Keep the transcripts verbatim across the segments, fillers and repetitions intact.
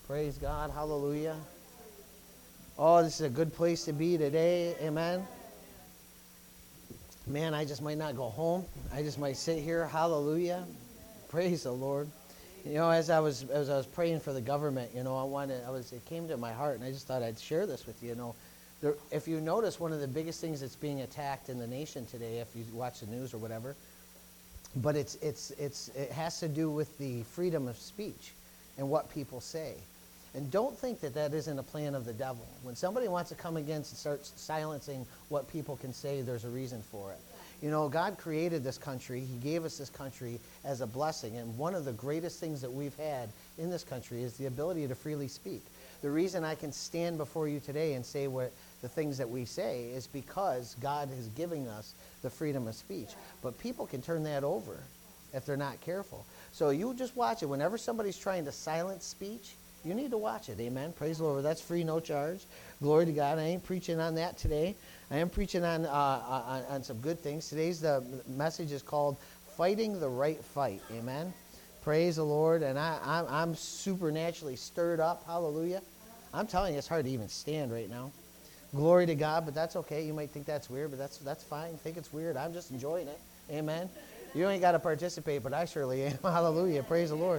Praise God. Hallelujah. Oh, this is a good place to be today. Amen. Man, I just might not go home. I just might sit here. Hallelujah. Praise the Lord. You know, as I was as I was praying for the government, you know, I wanted I was it came to my heart, and I just thought I'd share this with you. You know, there, if you notice, one of the biggest things that's being attacked in the nation today, if you watch the news or whatever, but it's it's it's it has to do with the freedom of speech and what people say. And don't think that that isn't a plan of the devil. When somebody wants to come against and start silencing what people can say, there's a reason for it. You know, God created this country. He gave us this country as a blessing. And one of the greatest things that we've had in this country is the ability to freely speak. The reason I can stand before you today and say what the things that we say is because God is giving us the freedom of speech. But people can turn that over if they're not careful. So you just watch it. Whenever somebody's trying to silence speech, you need to watch it. Amen. Praise the Lord. That's free, no charge. Glory to God. I ain't preaching on that today. I am preaching on, uh, on, on some good things. Today's the message is called Fighting the Right Fight. Amen. Praise the Lord. And I, I'm, I'm supernaturally stirred up. Hallelujah. I'm telling you, it's hard to even stand right now. Glory to God, but that's okay. You might think that's weird, but that's that's fine. Think it's weird. I'm just enjoying it. Amen. You ain't got to participate, but I surely am. Hallelujah. Praise the Lord.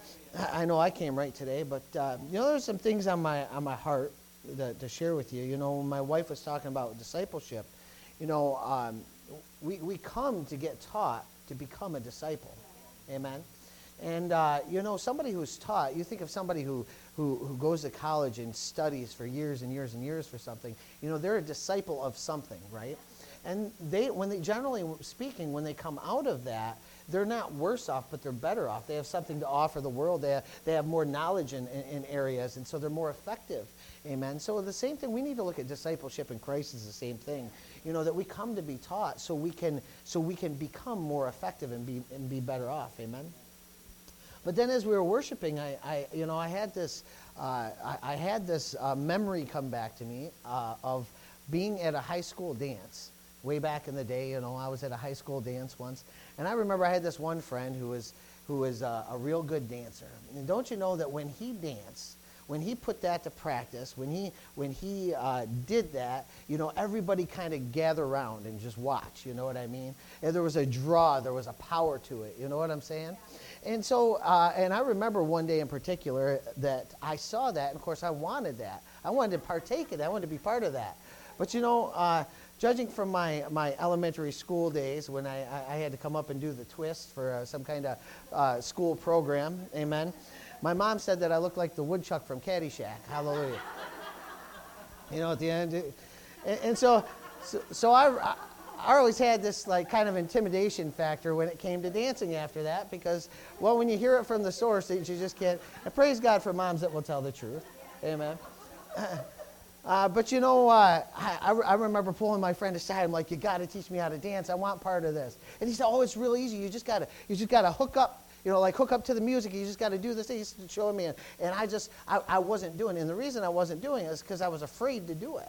I know I came right today, but uh, you know, there's some things on my on my heart that, to share with you. You know, when my wife was talking about discipleship, you know, um, we we come to get taught to become a disciple, amen. And uh, you know, somebody who's taught, you think of somebody who, who who goes to college and studies for years and years and years for something. You know, they're a disciple of something, right? And they, when they generally speaking, when they come out of that, they're not worse off, but they're better off. They have something to offer the world. They have, they have more knowledge in, in, in areas, and so they're more effective. Amen. So the same thing, we need to look at discipleship in Christ is the same thing. You know, that we come to be taught so we can so we can become more effective and be and be better off. Amen. But then as we were worshiping, I, I you know, I had this uh, I, I had this uh, memory come back to me uh, of being at a high school dance. Way back in the day, you know, I was at a high school dance once, and I remember I had this one friend who was who was a, a real good dancer. And don't you know that when he danced, when he put that to practice, when he when he uh, did that, you know, everybody kind of gather around and just watch. You know what I mean? And there was a draw, there was a power to it. You know what I'm saying? And so, uh, and I remember one day in particular that I saw that, and of course I wanted that. I wanted to partake in that. I wanted to be part of that. But you know. Uh, Judging from my, my elementary school days when I, I had to come up and do the twist for uh, some kind of uh, school program, amen, my mom said that I looked like the woodchuck from Caddyshack. Hallelujah. You know, at the end. It, and, and so so, so I, I always had this like kind of intimidation factor when it came to dancing after that because, well, when you hear it from the source, you just can't. And praise God for moms that will tell the truth. Amen. Uh, but you know, uh, I, I remember pulling my friend aside. I'm like, "You got to teach me how to dance. I want part of this." And he said, "Oh, it's real easy. You just gotta, you just gotta hook up, you know, like hook up to the music. You just got to do this." He's showing me, and, and I just, I, I wasn't doing it. And the reason I wasn't doing it is because I was afraid to do it.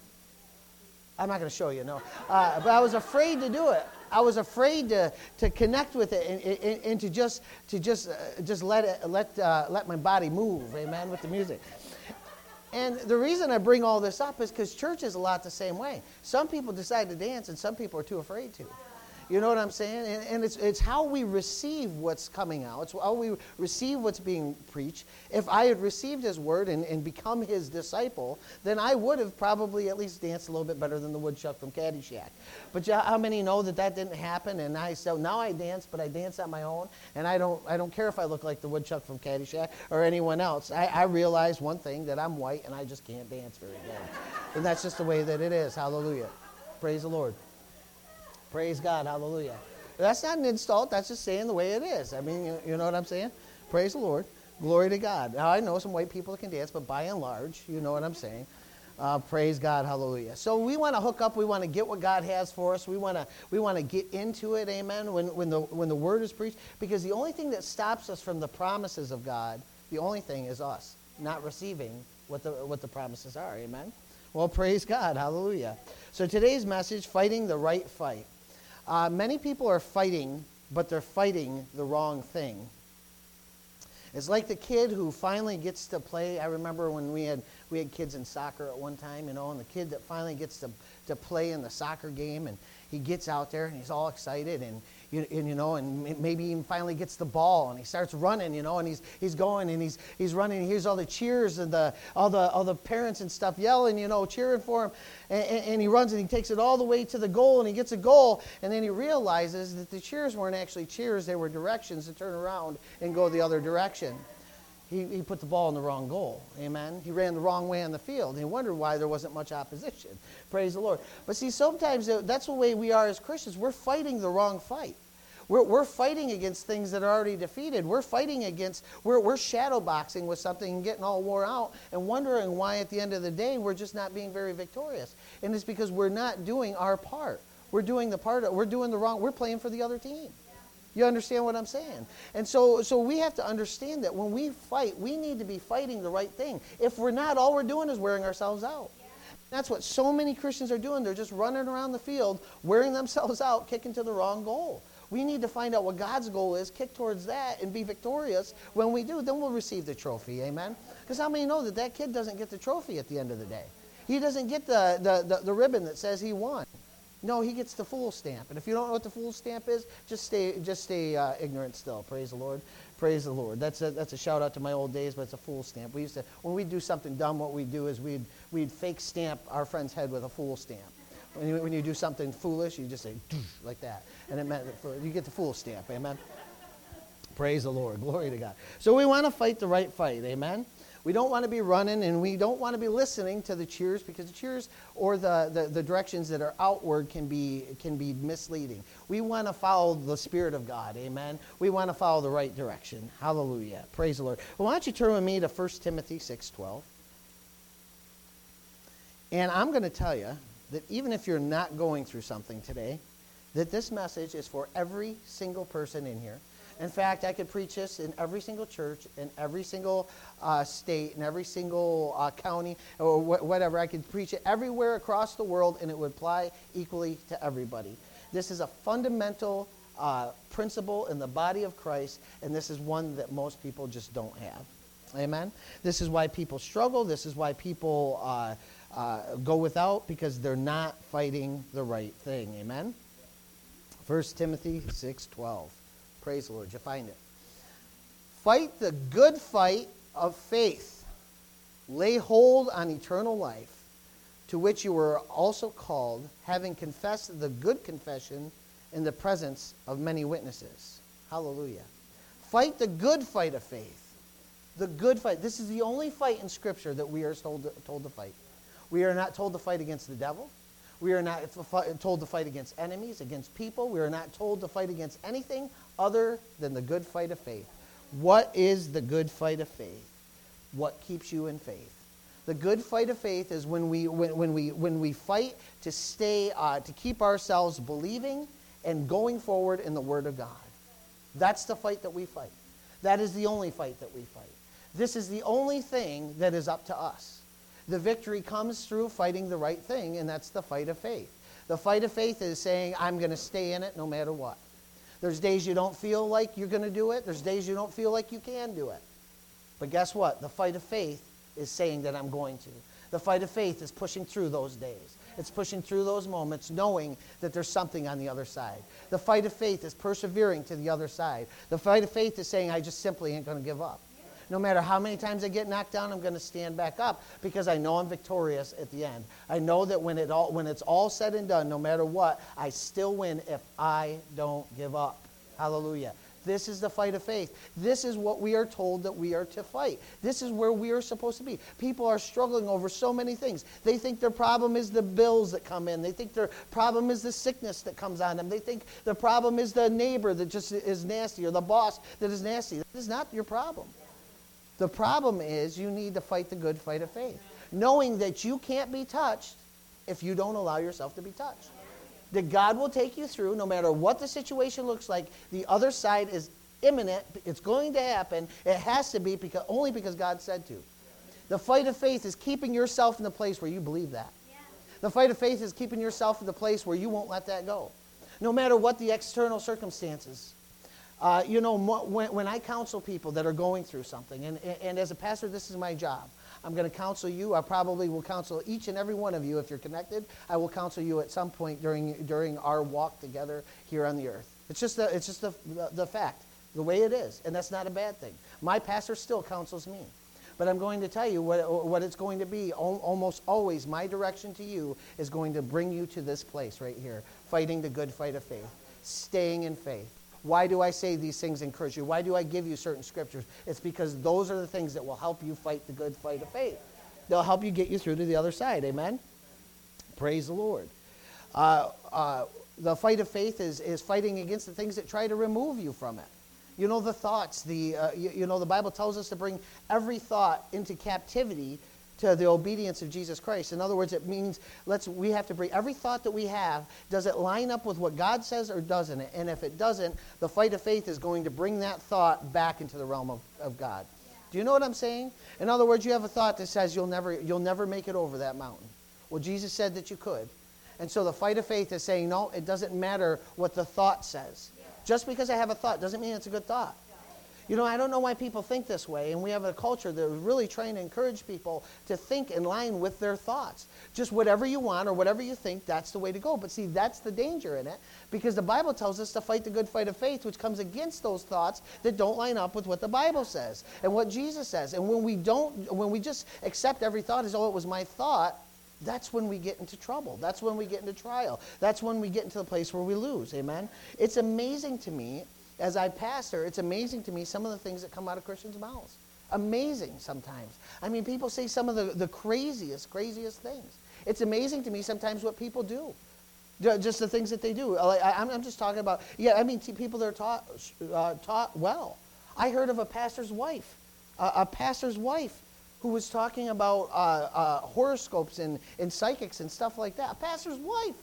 I'm not going to show you, no, uh, but I was afraid to do it. I was afraid to to connect with it and, and, and to just to just uh, just let it let uh, let my body move, amen, with the music. And the reason I bring all this up is because church is a lot the same way. Some people decide to dance and some people are too afraid to. You know what I'm saying? And, and it's it's how we receive what's coming out. It's how we receive what's being preached. If I had received his word and, and become his disciple, then I would have probably at least danced a little bit better than the woodchuck from Caddyshack. But you, how many know that that didn't happen? And I so now I dance, but I dance on my own. And I don't I don't care if I look like the woodchuck from Caddyshack or anyone else. I, I realize one thing, that I'm white and I just can't dance very well. And that's just the way that it is. Hallelujah. Praise the Lord. Praise God, hallelujah. That's not an insult, that's just saying the way it is. I mean, you, you know what I'm saying? Praise the Lord. Glory to God. Now, I know some white people that can dance, but by and large, you know what I'm saying. Uh, praise God, hallelujah. So we want to hook up, we want to get what God has for us. We want to we want to get into it, amen, when, when, the, when the word is preached. Because the only thing that stops us from the promises of God, the only thing is us not receiving what the, what the promises are, amen. Well, praise God, hallelujah. So today's message, fighting the right fight. Uh, many people are fighting, but they're fighting the wrong thing. It's like the kid who finally gets to play. I remember when we had we had kids in soccer at one time, you know, and the kid that finally gets to, to play in the soccer game, and he gets out there and he's all excited, and you, and, you know, and maybe he finally gets the ball and he starts running, you know, and he's he's going and he's he's running. And he hears all the cheers and the all the all the parents and stuff yelling, you know, cheering for him, and, and, and he runs and he takes it all the way to the goal and he gets a goal, and then he realizes that the cheers weren't actually cheers; they were directions to turn around and go the other direction. He, he put the ball in the wrong goal. Amen. He ran the wrong way on the field. He wondered why there wasn't much opposition. Praise the Lord. But see, sometimes that's the way we are as Christians. We're fighting the wrong fight. We're, we're fighting against things that are already defeated. We're fighting against, we're, we're shadow boxing with something and getting all wore out and wondering why at the end of the day we're just not being very victorious. And it's because we're not doing our part. We're doing the part, of, we're doing the wrong, we're playing for the other team. You understand what I'm saying? And so so we have to understand that when we fight, we need to be fighting the right thing. If we're not, all we're doing is wearing ourselves out. Yeah. That's what so many Christians are doing. They're just running around the field, wearing themselves out, kicking to the wrong goal. We need to find out what God's goal is, kick towards that, and be victorious. When we do, then we'll receive the trophy. Amen? Because how many know that that kid doesn't get the trophy at the end of the day? He doesn't get the, the, the, the ribbon that says he won. No, he gets the fool stamp. And if you don't know what the fool stamp is, just stay just stay uh, ignorant still. Praise the Lord. Praise the Lord. That's a, that's a shout out to my old days, but it's a fool stamp. We used to, when we do something dumb, what we do is we'd, we'd fake stamp our friend's head with a fool stamp. When you, when you do something foolish, you just say, like that. And it meant that you get the fool stamp. Amen? Praise the Lord. Glory to God. So we want to fight the right fight. Amen? We don't want to be running, and we don't want to be listening to the cheers, because the cheers or the, the, the directions that are outward can be can be misleading. We want to follow the Spirit of God, amen? We want to follow the right direction. Hallelujah. Praise the Lord. Well, why don't you turn with me to First Timothy six twelve. And I'm going to tell you that even if you're not going through something today, that this message is for every single person in here. In fact, I could preach this in every single church, in every single uh, state, in every single uh, county, or wh- whatever. I could preach it everywhere across the world, and it would apply equally to everybody. This is a fundamental uh, principle in the body of Christ, and this is one that most people just don't have. Amen? This is why people struggle. This is why people uh, uh, go without, because they're not fighting the right thing. Amen? First Timothy six twelve. Praise the Lord. You find it. Fight the good fight of faith. Lay hold on eternal life, to which you were also called, having confessed the good confession in the presence of many witnesses. Hallelujah. Fight the good fight of faith. The good fight. This is the only fight in Scripture that we are told to, told to fight. We are not told to fight against the devil. We are not told to fight against enemies, against people. We are not told to fight against anything other than the good fight of faith. What is the good fight of faith? What keeps you in faith? The good fight of faith is when we when, when we when we fight to stay uh, to keep ourselves believing and going forward in the Word of God. That's the fight that we fight. That is the only fight that we fight. This is the only thing that is up to us. The victory comes through fighting the right thing, and that's the fight of faith. The fight of faith is saying, I'm going to stay in it no matter what. There's days you don't feel like you're going to do it. There's days you don't feel like you can do it. But guess what? The fight of faith is saying that I'm going to. The fight of faith is pushing through those days. It's pushing through those moments, knowing that there's something on the other side. The fight of faith is persevering to the other side. The fight of faith is saying, I just simply ain't going to give up. No matter how many times I get knocked down, I'm going to stand back up, because I know I'm victorious at the end. I know that when it all when it's all said and done, no matter what, I still win if I don't give up. Hallelujah. This is the fight of faith. This is what we are told that we are to fight. This is where we are supposed to be. People are struggling over so many things. They think their problem is the bills that come in. They think their problem is the sickness that comes on them. They think the problem is the neighbor that just is nasty, or the boss that is nasty. That is not your problem. The problem is you need to fight the good fight of faith, knowing that you can't be touched if you don't allow yourself to be touched. That God will take you through no matter what the situation looks like. The other side is imminent. It's going to happen. It has to be because only because God said to. The fight of faith is keeping yourself in the place where you believe that. The fight of faith is keeping yourself in the place where you won't let that go. No matter what the external circumstances. Uh, you know, mo- when, when I counsel people that are going through something, and, and, and as a pastor, this is my job. I'm going to counsel you. I probably will counsel each and every one of you if you're connected. I will counsel you at some point during during our walk together here on the earth. It's just the, it's just the, the, the fact, the way it is, and that's not a bad thing. My pastor still counsels me. But I'm going to tell you what, what it's going to be. Al- almost always my direction to you is going to bring you to this place right here, fighting the good fight of faith, staying in faith. Why do I say these things encourage you? Why do I give you certain scriptures? It's because those are the things that will help you fight the good fight of faith. They'll help you get you through to the other side. Amen? Praise the Lord. Uh, uh, the fight of faith is, is fighting against the things that try to remove you from it. You know, the thoughts, the uh, you, you know, the Bible tells us to bring every thought into captivity to the obedience of Jesus Christ. In other words, it means let's we have to bring every thought that we have, does it line up with what God says or doesn't it? And if it doesn't, the fight of faith is going to bring that thought back into the realm of, of God. Do you know what I'm saying? In other words, you have a thought that says you'll never you'll never make it over that mountain. Well, Jesus said that you could. And so the fight of faith is saying, no, it doesn't matter what the thought says. Just because I have a thought doesn't mean it's a good thought. You know, I don't know why people think this way, and we have a culture that is really trying to encourage people to think in line with their thoughts. Just whatever you want or whatever you think, that's the way to go. But see, that's the danger in it, because the Bible tells us to fight the good fight of faith, which comes against those thoughts that don't line up with what the Bible says and what Jesus says. And when we don't, when we just accept every thought as, oh, it was my thought, that's when we get into trouble. That's when we get into trial. That's when we get into the place where we lose. Amen? It's amazing to me, as I pastor, it's amazing to me some of the things that come out of Christians' mouths. Amazing sometimes. I mean, people say some of the, the craziest, craziest things. It's amazing to me sometimes what people do. Just the things that they do. I, I'm, I'm just talking about, yeah, I mean, people that are taught, uh, taught well. I heard of a pastor's wife, uh, a pastor's wife who was talking about uh, uh, horoscopes and, and psychics and stuff like that. A pastor's wife.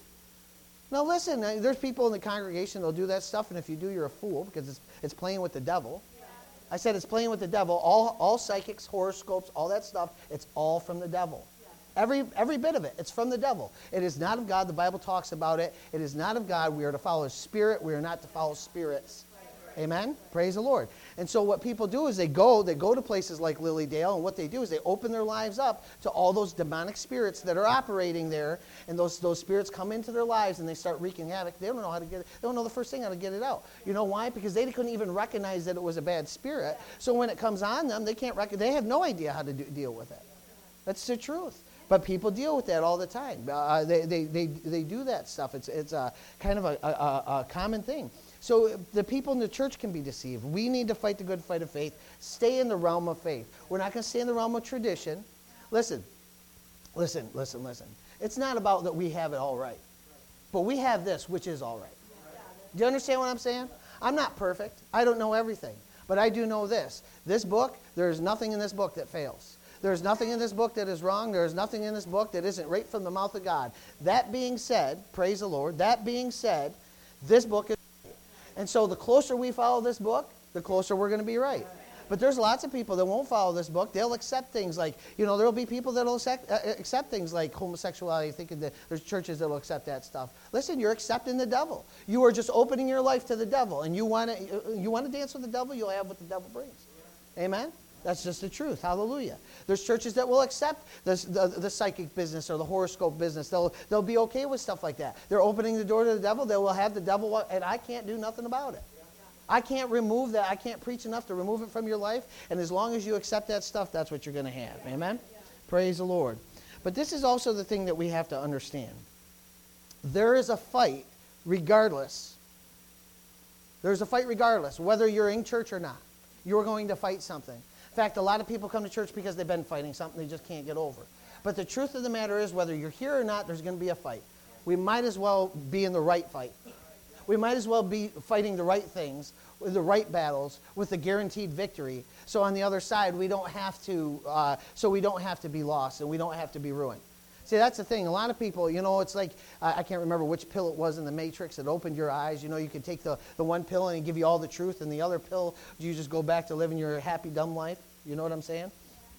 Now listen, uh, there's people in the congregation that'll do that stuff, and if you do, you're a fool, because it's, it's playing with the devil. Yeah. I said it's playing with the devil. All, all psychics, horoscopes, all that stuff, it's all from the devil. Yeah. Every, every bit of it, it's from the devil. It is not of God. The Bible talks about it. It is not of God. We are to follow His Spirit. We are not to follow spirits. Amen? Praise the Lord. And so what people do is they go, they go to places like Lily Dale, and what they do is they open their lives up to all those demonic spirits that are operating there, and those, those spirits come into their lives and they start wreaking havoc. They don't know how to get it. They don't know the first thing how to get it out. You know why? Because they couldn't even recognize that it was a bad spirit. So when it comes on them, they can't rec- they have no idea how to do, deal with it. That's the truth. But people deal with that all the time. Uh, they, they, they, they do that stuff. It's, it's a, kind of a, a, a common thing. So the people in the church can be deceived. We need to fight the good fight of faith. Stay in the realm of faith. We're not going to stay in the realm of tradition. Listen, listen, listen, listen. It's not about that we have it all right. But we have this, which is all right. Do you understand what I'm saying? I'm not perfect. I don't know everything. But I do know this. This book, there's nothing in this book that fails. There's nothing in this book that is wrong. There's nothing in this book that isn't right from the mouth of God. That being said, praise the Lord, that being said, this book is right. And so the closer we follow this book, the closer we're going to be right. But there's lots of people that won't follow this book. They'll accept things like, you know, there'll be people that'll accept, uh, accept things like homosexuality, thinking that there's churches that'll accept that stuff. Listen, you're accepting the devil. You are just opening your life to the devil. And you want to you want to dance with the devil, you'll have what the devil brings. Amen? That's just the truth. Hallelujah. There's churches that will accept this, the, the psychic business or the horoscope business. They'll, they'll be okay with stuff like that. They're opening the door to the devil. They will have the devil, and I can't do nothing about it. I can't remove that. I can't preach enough to remove it from your life. And as long as you accept that stuff, that's what you're going to have. Amen? Praise the Lord. But this is also the thing that we have to understand. There is a fight regardless. There's a fight regardless, whether you're in church or not. You're going to fight something. In fact, a lot of people come to church because they've been fighting something they just can't get over. But the truth of the matter is, whether you're here or not, there's going to be a fight. We might as well be in the right fight. We might as well be fighting the right things, with the right battles, with a guaranteed victory. So on the other side, we don't have to. Uh, so we don't have to be lost, and we don't have to be ruined. See, that's the thing. A lot of people, you know, it's like, uh, I can't remember which pill it was in the Matrix that opened your eyes. You know, you could take the, the one pill and give you all the truth, and the other pill, you just go back to living your happy, dumb life. You know what I'm saying?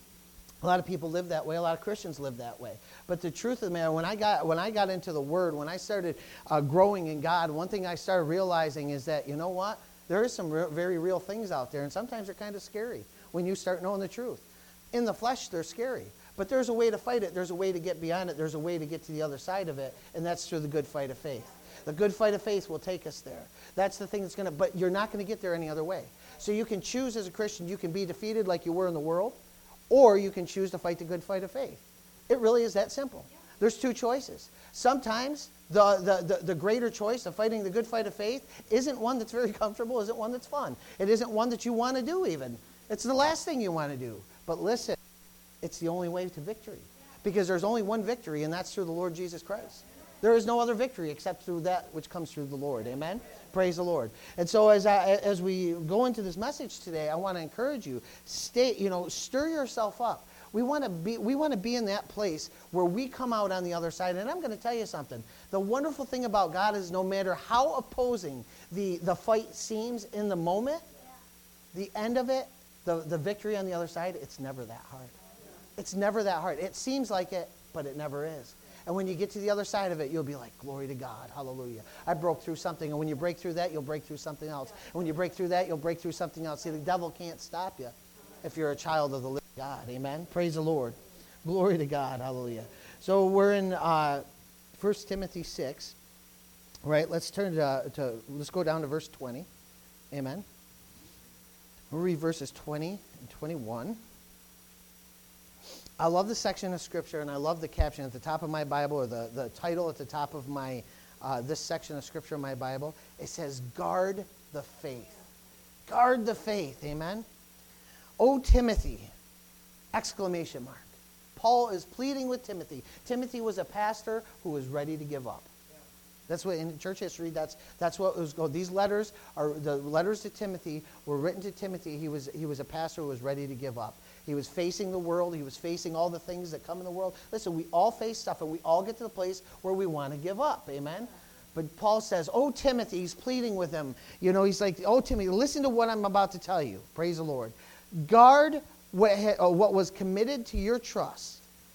A lot of people live that way. A lot of Christians live that way. But the truth of the matter, when I got when I got into the Word, when I started uh, growing in God, one thing I started realizing is that, you know what? There is some re- very real things out there, and sometimes they're kind of scary when you start knowing the truth. In the flesh, they're scary. But there's a way to fight it. There's a way to get beyond it. There's a way to get to the other side of it, and that's through the good fight of faith. The good fight of faith will take us there. That's the thing that's going to, but you're not going to get there any other way. So you can choose as a Christian, you can be defeated like you were in the world, or you can choose to fight the good fight of faith. It really is that simple. There's two choices. Sometimes the, the, the, the greater choice of fighting the good fight of faith isn't one that's very comfortable, isn't one that's fun. It isn't one that you want to do even. It's the last thing you want to do. But listen, it's the only way to victory. Because there's only one victory, and that's through the Lord Jesus Christ. There is no other victory except through that which comes through the Lord. Amen? Praise the Lord. And so as I, as we go into this message today, I want to encourage you, stay, you know, stir yourself up. We want to be we want to be in that place where we come out on the other side. And I'm going to tell you something. The wonderful thing about God is no matter how opposing the, the fight seems in the moment, the end of it, the, the victory on the other side, it's never that hard. It's never that hard. It seems like it, but it never is. And when you get to the other side of it, you'll be like, glory to God, hallelujah. I broke through something. And when you break through that, you'll break through something else. And when you break through that, you'll break through something else. See, the devil can't stop you if you're a child of the living God. Amen? Praise the Lord. Glory to God, hallelujah. So we're in uh, First Timothy six. Right, let's turn to, to, let's go down to verse twenty. Amen. We'll read verses twenty and twenty-one. I love the section of Scripture, and I love the caption at the top of my Bible, or the, the title at the top of my uh, this section of Scripture in my Bible. It says, guard the faith. Guard the faith, amen? O Timothy, exclamation mark. Paul is pleading with Timothy. Timothy was a pastor who was ready to give up. That's what in church history, that's that's what was going. These letters are the letters to Timothy were written to Timothy. He was he was a pastor who was ready to give up. He was facing the world. He was facing all the things that come in the world. Listen, we all face stuff, and we all get to the place where we want to give up. Amen? But Paul says, oh, Timothy, he's pleading with him. You know, he's like, oh, Timothy, listen to what I'm about to tell you. Praise the Lord. Guard what, uh, what was committed to your trust,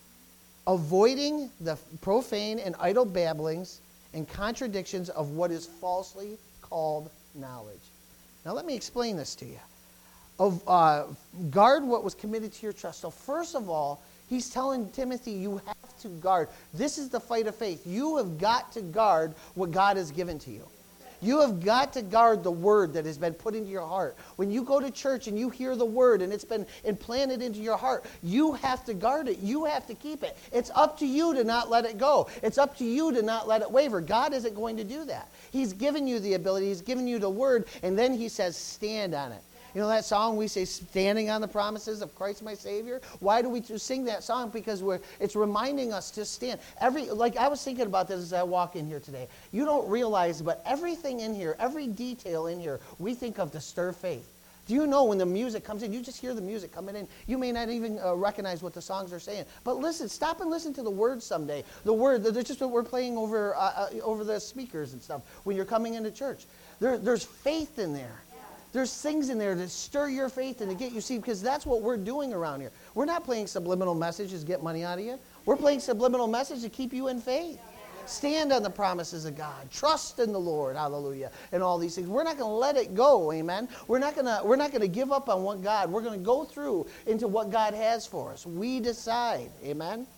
avoiding the profane and idle babblings and contradictions of what is falsely called knowledge. Now, let me explain this to you. Of uh, guard what was committed to your trust. So first of all, he's telling Timothy, you have to guard. This is the fight of faith. You have got to guard what God has given to you. You have got to guard the word that has been put into your heart. When you go to church and you hear the word and it's been implanted into your heart, you have to guard it. You have to keep it. It's up to you to not let it go. It's up to you to not let it waver. God isn't going to do that. He's given you the ability. He's given you the word, and then he says, stand on it. You know that song we say, standing on the promises of Christ my Savior? Why do we sing that song? Because we're it's reminding us to stand. Every Like I was thinking about this as I walk in here today. You don't realize, but everything in here, every detail in here, we think of to stir faith. Do you know when the music comes in, you just hear the music coming in. You may not even uh, recognize what the songs are saying. But listen, stop and listen to the words someday. The word, that's just what we're playing over, uh, uh, over the speakers and stuff when you're coming into church. There, there's faith in there. There's things in there that stir your faith and to get you see, because that's what we're doing around here. We're not playing subliminal messages to get money out of you. We're playing subliminal messages to keep you in faith. Stand on the promises of God. Trust in the Lord, hallelujah, and all these things. We're not going to let it go, amen. We're not going to we're not going to give up on what God. We're going to go through into what God has for us. We decide, amen.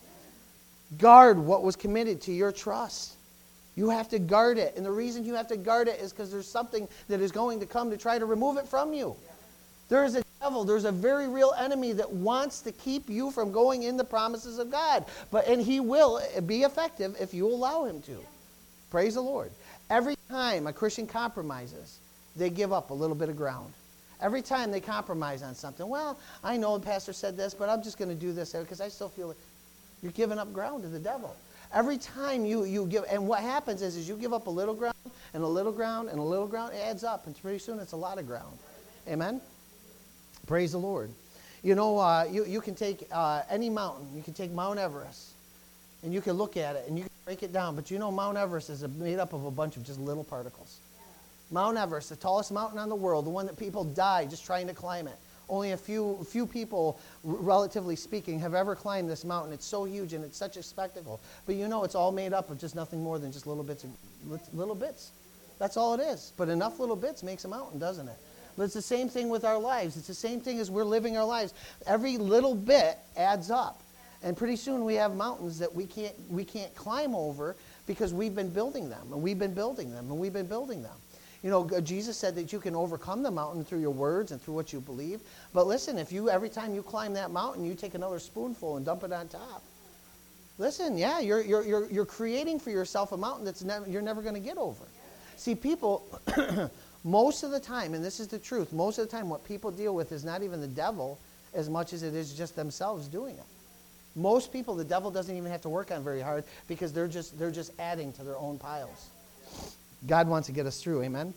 Guard what was committed to your trust. You have to guard it. And the reason you have to guard it is because there's something that is going to come to try to remove it from you. There is a devil. There's a very real enemy that wants to keep you from going in the promises of God. But and he will be effective if you allow him to. Praise the Lord. Every time a Christian compromises, they give up a little bit of ground. Every time they compromise on something, well, I know the pastor said this, but I'm just going to do this because I still feel it. You're giving up ground to the devil. Every time you, you give, and what happens is, is you give up a little ground, and a little ground, and a little ground, it adds up, and pretty soon it's a lot of ground. Amen? Praise the Lord. You know, uh, you, you can take uh, any mountain. You can take Mount Everest, and you can look at it, and you can break it down, but you know Mount Everest is made up of a bunch of just little particles. Mount Everest, the tallest mountain on the world, the one that people die just trying to climb it. Only a few few people, relatively speaking, have ever climbed this mountain. It's so huge and it's such a spectacle. But you know it's all made up of just nothing more than just little bits, of, little bits. That's all it is. But enough little bits makes a mountain, doesn't it? But it's the same thing with our lives. It's the same thing as we're living our lives. Every little bit adds up. And pretty soon we have mountains that we can't we can't climb over because we've been building them, and we've been building them, and we've been building them. You know, Jesus said that you can overcome the mountain through your words and through what you believe. But listen, if you every time you climb that mountain, you take another spoonful and dump it on top. Listen, yeah, you're you're you're, you're creating for yourself a mountain that's never you're never going to get over. See, people, most of the time, and this is the truth, most of the time what people deal with is not even the devil as much as it is just themselves doing it. Most people, the devil doesn't even have to work on very hard because they're just they're just adding to their own piles. God wants to get us through, amen?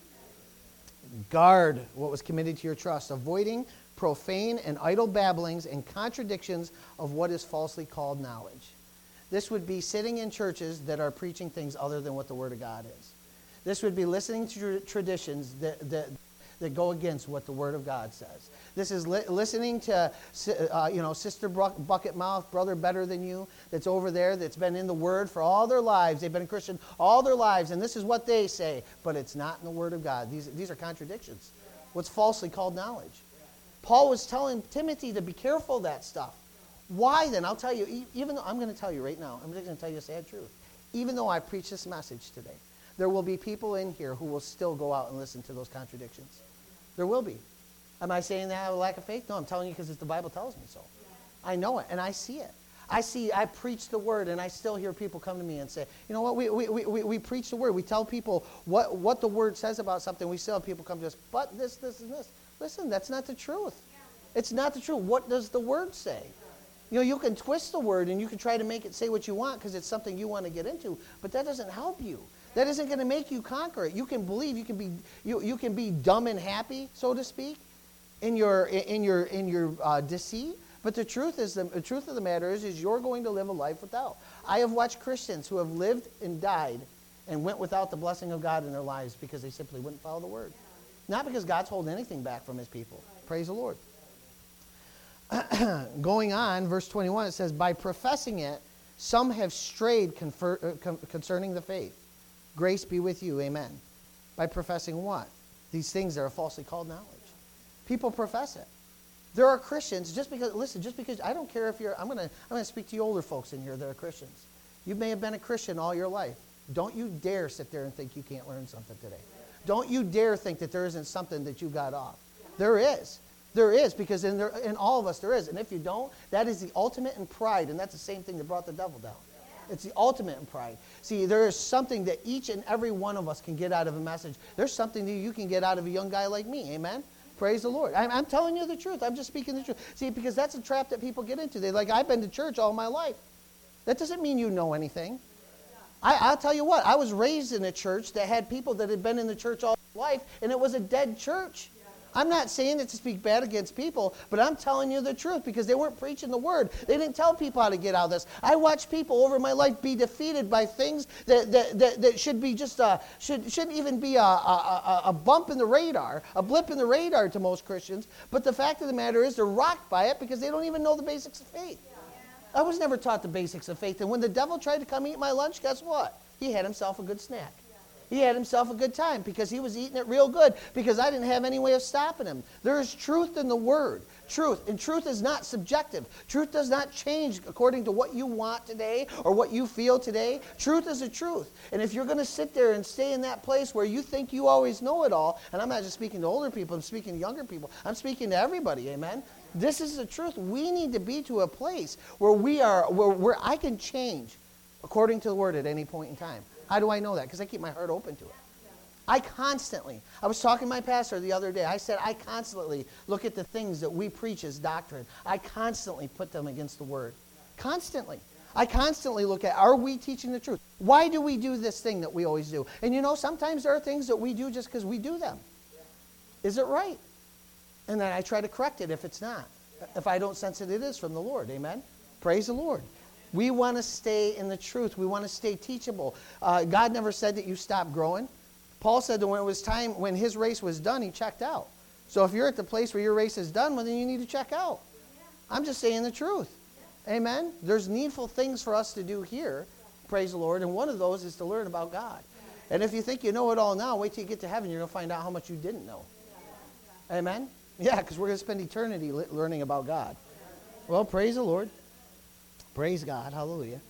Guard what was committed to your trust, avoiding profane and idle babblings and contradictions of what is falsely called knowledge. This would be sitting in churches that are preaching things other than what the Word of God is. This would be listening to traditions that, that, that go against what the Word of God says. This is li- listening to, uh, you know, Sister Bucket Mouth, Brother Better Than You, that's over there, that's been in the Word for all their lives. They've been a Christian all their lives, and this is what they say, but it's not in the Word of God. These, these are contradictions. What's falsely called knowledge. Paul was telling Timothy to be careful of that stuff. Why then? I'll tell you, even though, I'm going to tell you right now, I'm just going to tell you a sad truth. Even though I preach this message today, there will be people in here who will still go out and listen to those contradictions. There will be. Am I saying that out of lack of faith? No, I'm telling you because the Bible tells me so. I know it, and I see it. I see, I preach the Word, and I still hear people come to me and say, you know what, we we, we, we preach the Word. We tell people what, what the Word says about something. We still have people come to us, but this, this, and this. Listen, that's not the truth. It's not the truth. What does the Word say? You know, you can twist the Word, and you can try to make it say what you want because it's something you want to get into, but that doesn't help you. That isn't going to make you conquer it. You can believe, you can be you, you can be dumb and happy, so to speak, in your in your in your uh, deceit. But the truth is, the, the truth of the matter is, is you're going to live a life without. I have watched Christians who have lived and died and went without the blessing of God in their lives because they simply wouldn't follow the Word. Not because God's holding anything back from His people. Praise the Lord. Going on, verse twenty-one, it says, by professing it, some have strayed confer, uh, con- concerning the faith. Grace be with you, amen. By professing what? These things that are falsely called knowledge. People profess it. There are Christians, just because, listen, just because, I don't care if you're, I'm going to I'm going to speak to you older folks in here that are Christians. You may have been a Christian all your life. Don't you dare sit there and think you can't learn something today. Don't you dare think that there isn't something that you got off. There is. There is, because in, there, in all of us there is. And if you don't, that is the ultimate in pride, and that's the same thing that brought the devil down. It's the ultimate in pride. See, there is something that each and every one of us can get out of a message. There's something that you can get out of a young guy like me. Amen? Praise the Lord. I'm, I'm telling you the truth. I'm just speaking the truth. See, because that's a trap that people get into. They like, I've been to church all my life. That doesn't mean you know anything. I, I'll tell you what. I was raised in a church that had people that had been in the church all their life, and it was a dead church. I'm not saying it to speak bad against people, but I'm telling you the truth because they weren't preaching the Word. They didn't tell people how to get out of this. I watched people over my life be defeated by things that that, that, that should be just a, should, shouldn't even be a, a, a bump in the radar, a blip in the radar to most Christians. But the fact of the matter is they're rocked by it because they don't even know the basics of faith. I was never taught the basics of faith. And when the devil tried to come eat my lunch, guess what? He had himself a good snack. He had himself a good time because he was eating it real good because I didn't have any way of stopping him. There is truth in the Word. Truth. And truth is not subjective. Truth does not change according to what you want today or what you feel today. Truth is a truth. And if you're going to sit there and stay in that place where you think you always know it all, and I'm not just speaking to older people, I'm speaking to younger people. I'm speaking to everybody, amen? This is the truth. We need to be to a place where we are, where, where I can change according to the Word at any point in time. How do I know that? Because I keep my heart open to it. I constantly, I was talking to my pastor the other day. I said, I constantly look at the things that we preach as doctrine. I constantly put them against the Word. Constantly. I constantly look at, are we teaching the truth? Why do we do this thing that we always do? And you know, sometimes there are things that we do just because we do them. Is it right? And then I try to correct it if it's not. If I don't sense that it is from the Lord. Amen? Praise the Lord. We want to stay in the truth. We want to stay teachable. Uh, God never said that you stop growing. Paul said that when it was time, when his race was done, he checked out. So if you're at the place where your race is done, well, then you need to check out. I'm just saying the truth. Amen? There's needful things for us to do here, praise the Lord, and one of those is to learn about God. And if you think you know it all now, wait till you get to heaven. You're going to find out how much you didn't know. Amen? Yeah, because we're going to spend eternity le- learning about God. Well, praise the Lord. Praise God. Hallelujah.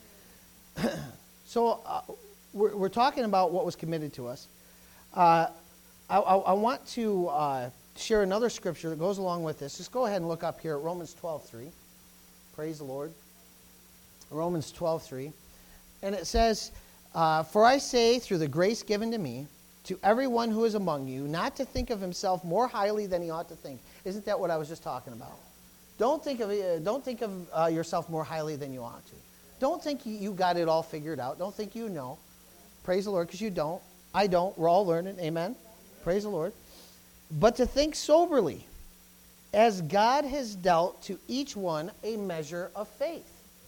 so uh, we're, we're talking about what was committed to us. Uh, I, I, I want to uh, share another scripture that goes along with this. Just go ahead and look up here at Romans twelve three. Praise the Lord. Romans twelve three. And it says, uh, For I say, through the grace given to me, to everyone who is among you, not to think of himself more highly than he ought to think. Isn't that what I was just talking about? Don't think of uh, don't think of uh, yourself more highly than you ought to. Don't think you got it all figured out. Don't think you know. Praise the Lord, because you don't. I don't. We're all learning. Amen. Praise the Lord. But to think soberly, as God has dealt to each one a measure of faith.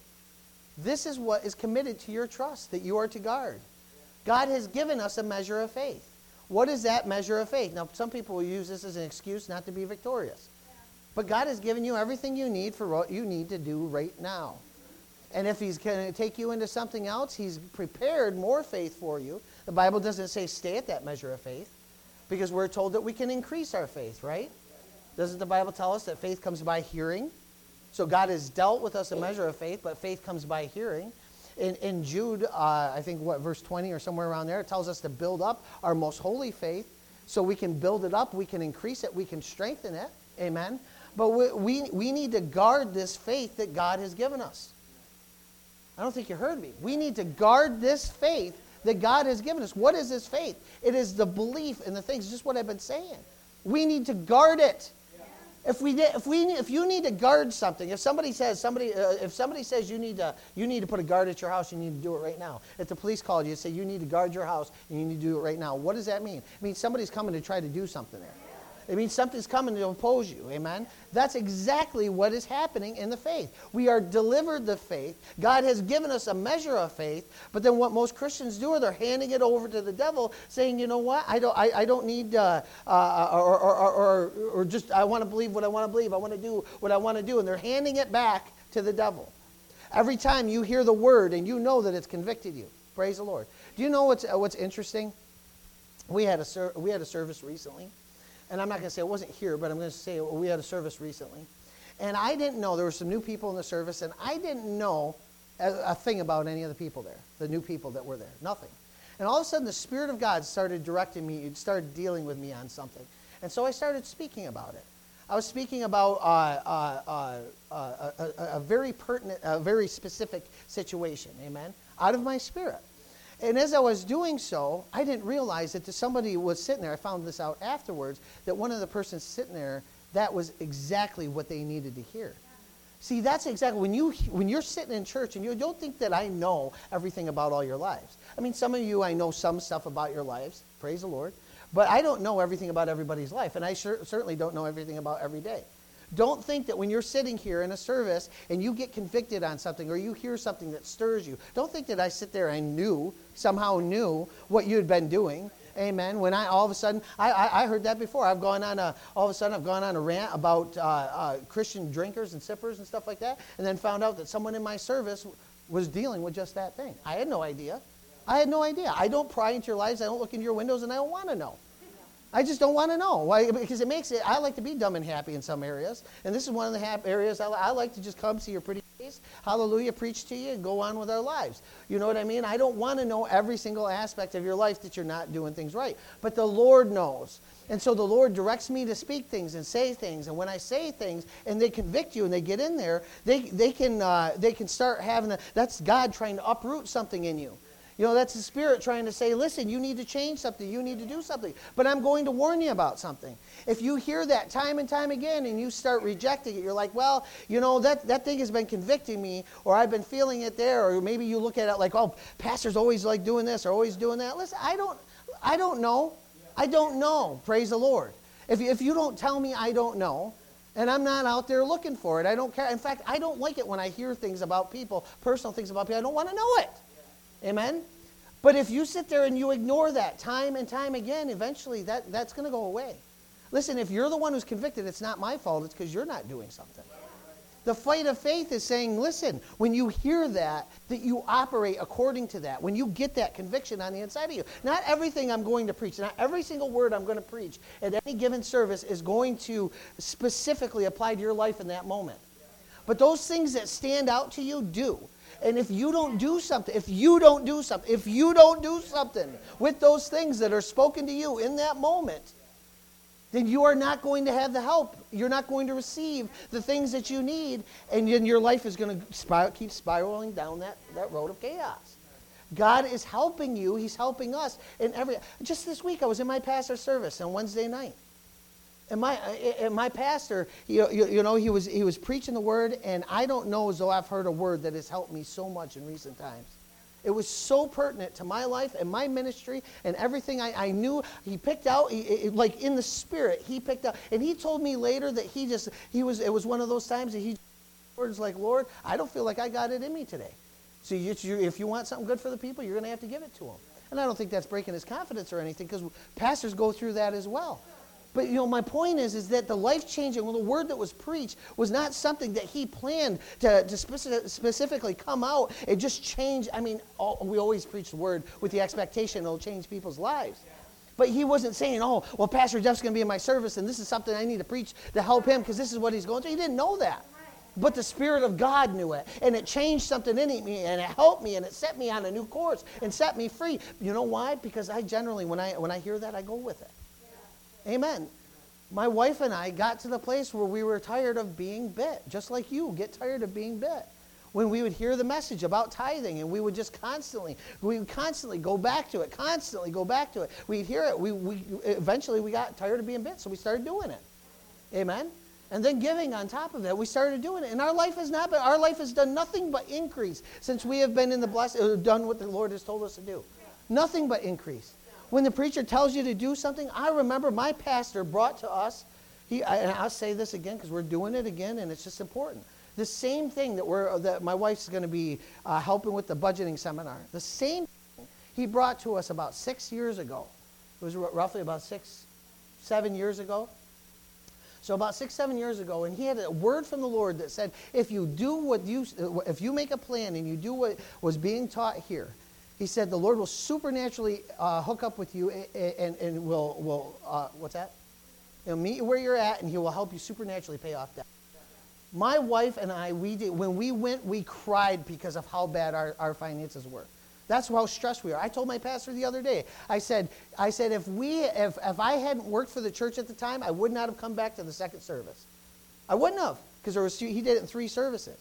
This is what is committed to your trust that you are to guard. God has given us a measure of faith. What is that measure of faith? Now, some people will use this as an excuse not to be victorious. But God has given you everything you need for what you need to do right now. And if he's going to take you into something else, he's prepared more faith for you. The Bible doesn't say stay at that measure of faith, because we're told that we can increase our faith, right? Doesn't the Bible tell us that faith comes by hearing? So God has dealt with us a measure of faith, but faith comes by hearing. In, in Jude, uh, I think, what, verse twenty or somewhere around there, it tells us to build up our most holy faith. So we can build it up, we can increase it, we can strengthen it. Amen? But we, we, we need to guard this faith that God has given us. I don't think you heard me. We need to guard this faith that God has given us. What is this faith? It is the belief in the things, just what I've been saying. We need to guard it. If we did, if we if you need to guard something, if somebody says somebody uh, if somebody says you need to you need to put a guard at your house, you need to do it right now. If the police called you and say you need to guard your house and you need to do it right now, what does that mean? It means somebody's coming to try to do something there. It means something's coming to oppose you. Amen? That's exactly what is happening in the faith. We are delivered the faith. God has given us a measure of faith, but then what most Christians do are they're handing it over to the devil, saying, you know what, I don't I, I don't need, uh, uh, or, or, or, or, or just, I want to believe what I want to believe. I want to do what I want to do. And they're handing it back to the devil. Every time you hear the word and you know that it's convicted you. Praise the Lord. Do you know what's, uh, what's interesting? We had, a ser- we had a service recently. And I'm not going to say it wasn't here, but I'm going to say we had a service recently. And I didn't know, there were some new people in the service, and I didn't know a, a thing about any of the people there, the new people that were there, nothing. And all of a sudden, the Spirit of God started directing me, it started dealing with me on something. And so I started speaking about it. I was speaking about uh, uh, uh, uh, a, a, a very pertinent, a very specific situation, amen, out of my spirit. And as I was doing so, I didn't realize that somebody was sitting there. I found this out afterwards, that one of the persons sitting there, that was exactly what they needed to hear. See, that's exactly, when, you, when you're sitting in church, and you don't think that I know everything about all your lives. I mean, some of you, I know some stuff about your lives, praise the Lord, but I don't know everything about everybody's life, and I sure, certainly don't know everything about every day. Don't think that when you're sitting here in a service and you get convicted on something or you hear something that stirs you, don't think that I sit there and knew, somehow knew what you had been doing. Amen. When I all of a sudden, I, I, I heard that before. I've gone on a, all of a sudden I've gone on a rant about uh, uh, Christian drinkers and sippers and stuff like that, and then found out that someone in my service was dealing with just that thing. I had no idea. I had no idea. I don't pry into your lives. I don't look into your windows, and I don't want to know. I just don't want to know. Why? Because it makes it, I like to be dumb and happy in some areas. And this is one of the hap- areas I, li- I like to just come see your pretty face, hallelujah, preach to you, and go on with our lives. You know what I mean? I don't want to know every single aspect of your life that you're not doing things right. But the Lord knows. And so the Lord directs me to speak things and say things. And when I say things and they convict you and they get in there, they, they, can, uh, they can start having, a, that's God trying to uproot something in you. You know, that's the Spirit trying to say, listen, you need to change something. You need to do something. But I'm going to warn you about something. If you hear that time and time again and you start rejecting it, you're like, well, you know, that, that thing has been convicting me, or I've been feeling it there, or maybe you look at it like, oh, pastor's always like doing this or always doing that. Listen, I don't, I don't know. I don't know. Praise the Lord. If you, if you don't tell me I don't know, and I'm not out there looking for it, I don't care. In fact, I don't like it when I hear things about people, personal things about people. I don't want to know it. Amen? But if you sit there and you ignore that time and time again, eventually that, that's going to go away. Listen, if you're the one who's convicted, it's not my fault. It's because you're not doing something. The fight of faith is saying, listen, when you hear that, that you operate according to that. When you get that conviction on the inside of you. Not everything I'm going to preach, not every single word I'm going to preach at any given service is going to specifically apply to your life in that moment. But those things that stand out to you do. And if you don't do something, if you don't do something, if you don't do something with those things that are spoken to you in that moment, then you are not going to have the help. You're not going to receive the things that you need, and then your life is going to spiral, keep spiraling down that, that road of chaos. God is helping you. He's helping us. In every. Just this week, I was in my pastor's service on Wednesday night. And my, and my pastor, you, you, you know, he was, he was preaching the word, and I don't know as though I've heard a word that has helped me so much in recent times. It was so pertinent to my life and my ministry and everything I, I knew. He picked out, he, it, like in the spirit, he picked out. And he told me later that he just, he was, it was one of those times that he words like, Lord, I don't feel like I got it in me today. So you, you, if you want something good for the people, you're going to have to give it to them. And I don't think that's breaking his confidence or anything, because pastors go through that as well. But, you know, my point is, is that the life-changing, well, the word that was preached was not something that he planned to, to specific, specifically come out. It just changed. I mean, all, we always preach the word with the expectation it'll change people's lives. But he wasn't saying, oh, well, Pastor Jeff's going to be in my service, and this is something I need to preach to help him because this is what he's going through. He didn't know that. But the Spirit of God knew it, and it changed something in me, and it helped me, and it set me on a new course and set me free. You know why? Because I generally, when I when I hear that, I go with it. Amen. My wife and I got to the place where we were tired of being bit, just like you get tired of being bit. When we would hear the message about tithing, and we would just constantly, we would constantly go back to it, constantly go back to it. We'd hear it. We, we eventually we got tired of being bit, so we started doing it. Amen. And then giving on top of that, we started doing it. And our life has not been, our life has done nothing but increase since we have been in the blessed, uh, done what the Lord has told us to do. Nothing but increase. When the preacher tells you to do something, I remember my pastor brought to us, he, and I'll say this again because we're doing it again and it's just important. The same thing that we're that my wife's going to be uh, helping with the budgeting seminar. The same thing he brought to us about six years ago. It was r- roughly about six, seven years ago. So about six, seven years ago, and he had a word from the Lord that said, if you do what you, if you make a plan and you do what was being taught here, he said the Lord will supernaturally uh, hook up with you and, and, and will, will uh, what's that? He'll meet you where you're at, and he will help you supernaturally pay off debt. My wife and I, we did, when we went, we cried because of how bad our, our finances were. That's how stressed we are. I told my pastor the other day, I said, I said if we, if, if I hadn't worked for the church at the time, I would not have come back to the second service. I wouldn't have, because there was he did it in three services.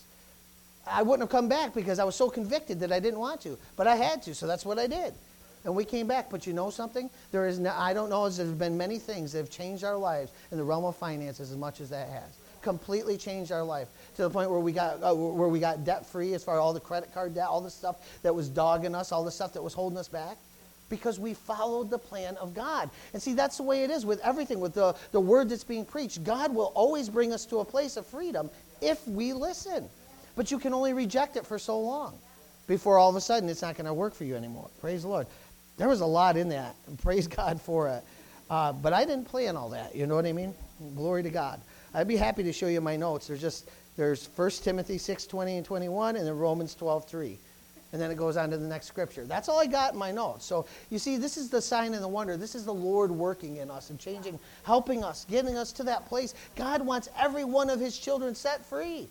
I wouldn't have come back because I was so convicted that I didn't want to, but I had to, so that's what I did. And we came back. But you know something? There is no, I don't know, there's been many things that have changed our lives in the realm of finances as much as that has. Completely changed our life to the point where we got uh, where we got debt free as far as all the credit card debt, all the stuff that was dogging us, all the stuff that was holding us back, because we followed the plan of God. And see, that's the way it is with everything, with the, the word that's being preached. God will always bring us to a place of freedom if we listen. But you can only reject it for so long before all of a sudden it's not going to work for you anymore. Praise the Lord. There was a lot in that. Praise God for it. Uh, but I didn't plan all that. You know what I mean? Glory to God. I'd be happy to show you my notes. There's just, there's First Timothy six, twenty and twenty-one, and then Romans twelve, three. And then it goes on to the next scripture. That's all I got in my notes. So you see, this is the sign and the wonder. This is the Lord working in us and changing, helping us, getting us to that place. God wants every one of his children set free.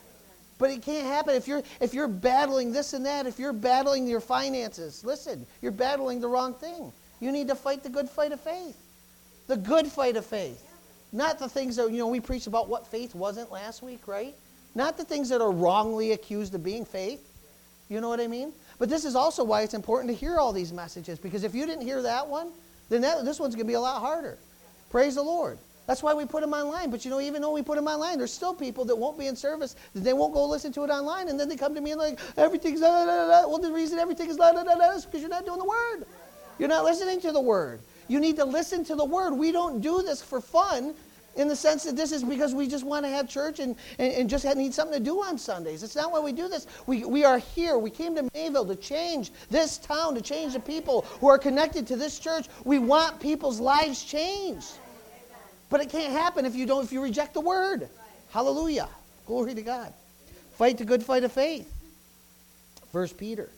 But it can't happen if you're if you're battling this and that, if you're battling your finances. Listen, you're battling the wrong thing. You need to fight the good fight of faith. The good fight of faith. Not the things that, you know, we preached about what faith wasn't last week, right? Not the things that are wrongly accused of being faith. You know what I mean? But this is also why it's important to hear all these messages, because if you didn't hear that one, then that, this one's going to be a lot harder. Praise the Lord. That's why we put them online. But you know, even though we put them online, there's still people that won't be in service. They won't go listen to it online, and then they come to me and like, everything's da da da da. Well, the reason everything is da da da da is because you're not doing the word. You're not listening to the word. You need to listen to the word. We don't do this for fun in the sense that this is because we just want to have church and, and, and just need something to do on Sundays. It's not why we do this. We, we are here. We came to Mayville to change this town, to change the people who are connected to this church. We want people's lives changed. But it can't happen if you don't, if you reject the word. Hallelujah. Glory to God. Fight the good fight of faith. First Peter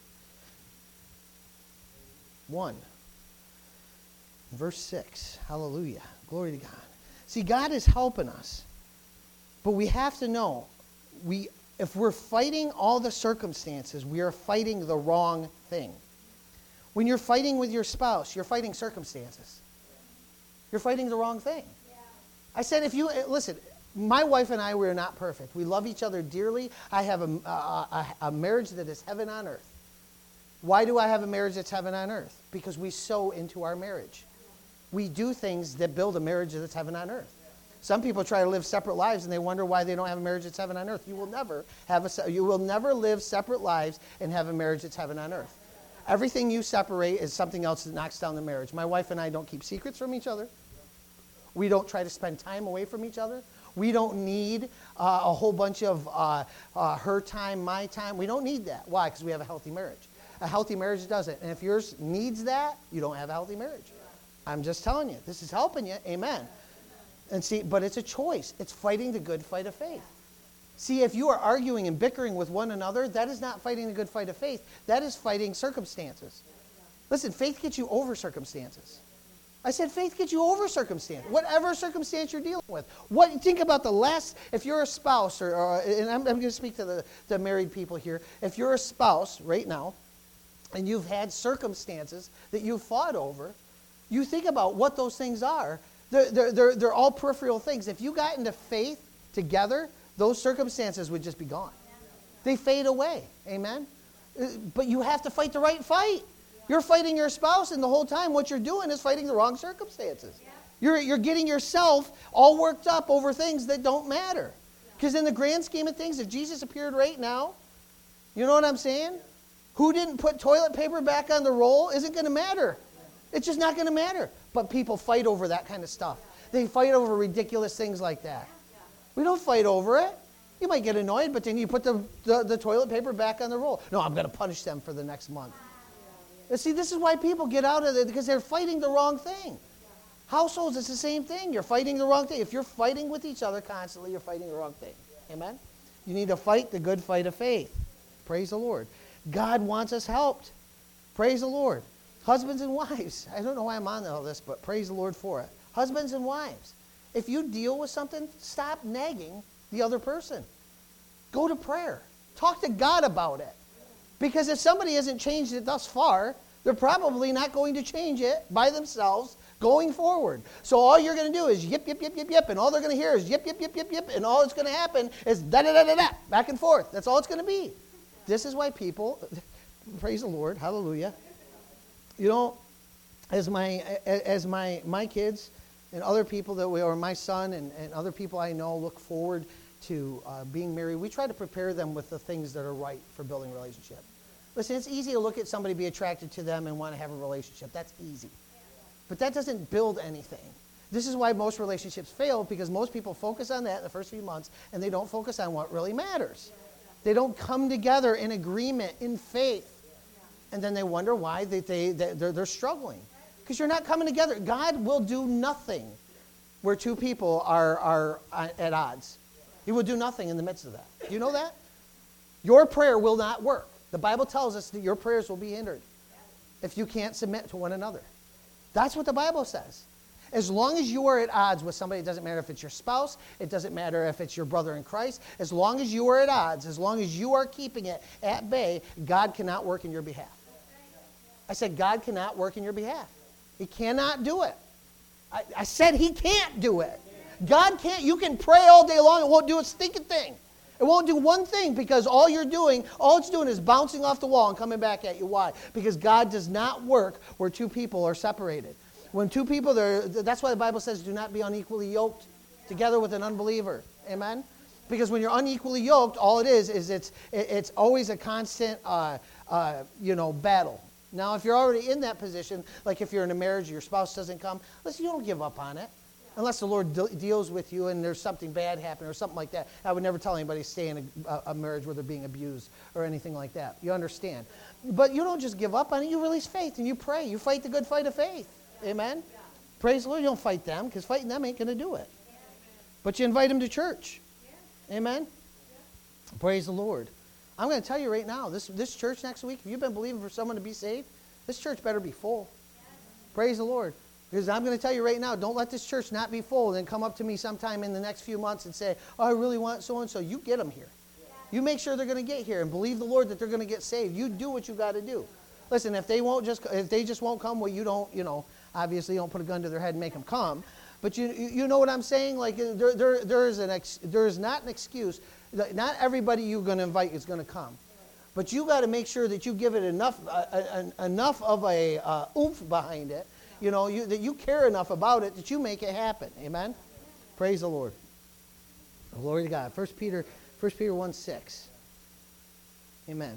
one, verse six. Hallelujah. Glory to God. See, God is helping us. But we have to know, we if we're fighting all the circumstances, we are fighting the wrong thing. When you're fighting with your spouse, you're fighting circumstances. You're fighting the wrong thing. Yeah. I said, if you, listen, my wife and I, we are not perfect. We love each other dearly. I have a, a, a marriage that is heaven on earth. Why do I have a marriage that's heaven on earth? Because we sow into our marriage. We do things that build a marriage that's heaven on earth. Some people try to live separate lives and they wonder why they don't have a marriage that's heaven on earth. You will never have a, you will never live separate lives and have a marriage that's heaven on earth. Everything you separate is something else that knocks down the marriage. My wife and I don't keep secrets from each other. We don't try to spend time away from each other. We don't need uh, a whole bunch of uh, uh, her time, my time. We don't need that. Why? Because we have a healthy marriage. A healthy marriage doesn't. And if yours needs that, you don't have a healthy marriage. I'm just telling you. This is helping you. Amen. And see, but it's a choice. It's fighting the good fight of faith. See, if you are arguing and bickering with one another, that is not fighting the good fight of faith. That is fighting circumstances. Listen, faith gets you over circumstances. I said faith gets you over circumstance. Whatever circumstance you're dealing with. What? Think about the last, if you're a spouse, or, or and I'm, I'm going to speak to the, the married people here. If you're a spouse right now, and you've had circumstances that you've fought over, you think about what those things are. They're, they're, they're, they're all peripheral things. If you got into faith together, those circumstances would just be gone. They fade away. Amen? But you have to fight the right fight. You're fighting your spouse, and the whole time what you're doing is fighting the wrong circumstances. You're, you're getting yourself all worked up over things that don't matter. Because in the grand scheme of things, if Jesus appeared right now, you know what I'm saying? Who didn't put toilet paper back on the roll isn't going to matter. It's just not going to matter. But people fight over that kind of stuff. They fight over ridiculous things like that. We don't fight over it. You might get annoyed, but then you put the, the, the toilet paper back on the roll. No, I'm going to punish them for the next month. And see, this is why people get out of it, because they're fighting the wrong thing. Households, it's the same thing. You're fighting the wrong thing. If you're fighting with each other constantly, you're fighting the wrong thing. Amen? You need to fight the good fight of faith. Praise the Lord. God wants us helped. Praise the Lord. Husbands and wives. I don't know why I'm on all this, but praise the Lord for it. Husbands and wives. If you deal with something, stop nagging the other person. Go to prayer. Talk to God about it. Because if somebody hasn't changed it thus far, they're probably not going to change it by themselves going forward. So all you're going to do is yip, yip, yip, yip, yip, and all they're going to hear is yip, yip, yip, yip, yip, and all that's going to happen is da-da-da-da-da, back and forth. That's all it's going to be. This is why people, praise the Lord, hallelujah. You know, as my as my my kids and other people that we, or my son and, and other people I know look forward to uh, being married, we try to prepare them with the things that are right for building a relationship. Listen, it's easy to look at somebody, be attracted to them, and want to have a relationship. That's easy. But that doesn't build anything. This is why most relationships fail, because most people focus on that in the first few months, and they don't focus on what really matters. They don't come together in agreement, in faith. And then they wonder why they, they, they, they're, they're struggling. Because you're not coming together. God will do nothing where two people are, are at odds. He will do nothing in the midst of that. Do you know that? Your prayer will not work. The Bible tells us that your prayers will be hindered if you can't submit to one another. That's what the Bible says. As long as you are at odds with somebody, it doesn't matter if it's your spouse, it doesn't matter if it's your brother in Christ, as long as you are at odds, as long as you are keeping it at bay, God cannot work in your behalf. I said God cannot work in your behalf. He cannot do it. I, I said he can't do it. God can't. You can pray all day long, it won't do a stinking thing. It won't do one thing, because all you're doing, all it's doing is bouncing off the wall and coming back at you. Why? Because God does not work where two people are separated. When two people, that's why the Bible says do not be unequally yoked together with an unbeliever. Amen? Because when you're unequally yoked, all it is, is it's it's always a constant, uh, uh, you know, battle. Now, if you're already in that position, like if you're in a marriage, your spouse doesn't come, listen, you don't give up on it. Unless the Lord de- deals with you and there's something bad happening or something like that. I would never tell anybody to stay in a, a marriage where they're being abused or anything like that. You understand? But you don't just give up on it. You release faith and you pray. You fight the good fight of faith. Amen? Yeah. Praise the Lord. You don't fight them, because fighting them ain't going to do it. Yeah. But you invite them to church. Yeah. Amen? Praise the Lord. I'm going to tell you right now, this, this church next week, if you've been believing for someone to be saved, this church better be full. Praise the Lord. Because I'm going to tell you right now, don't let this church not be full and then come up to me sometime in the next few months and say, oh, I really want so-and-so. You get them here. You make sure they're going to get here and believe the Lord that they're going to get saved. You do what you got to do. Listen, if they won't just if they just won't come, well, you don't, you know, obviously don't put a gun to their head and make them come. But you you know what I'm saying? Like there there there is an ex, there is not an excuse. Not everybody you're going to invite is going to come. But you got to make sure that you give it enough uh, enough of a uh, oomph behind it. You know, you, that you care enough about it that you make it happen. Amen? Praise the Lord. Glory to God. First Peter, First Peter one six. Amen.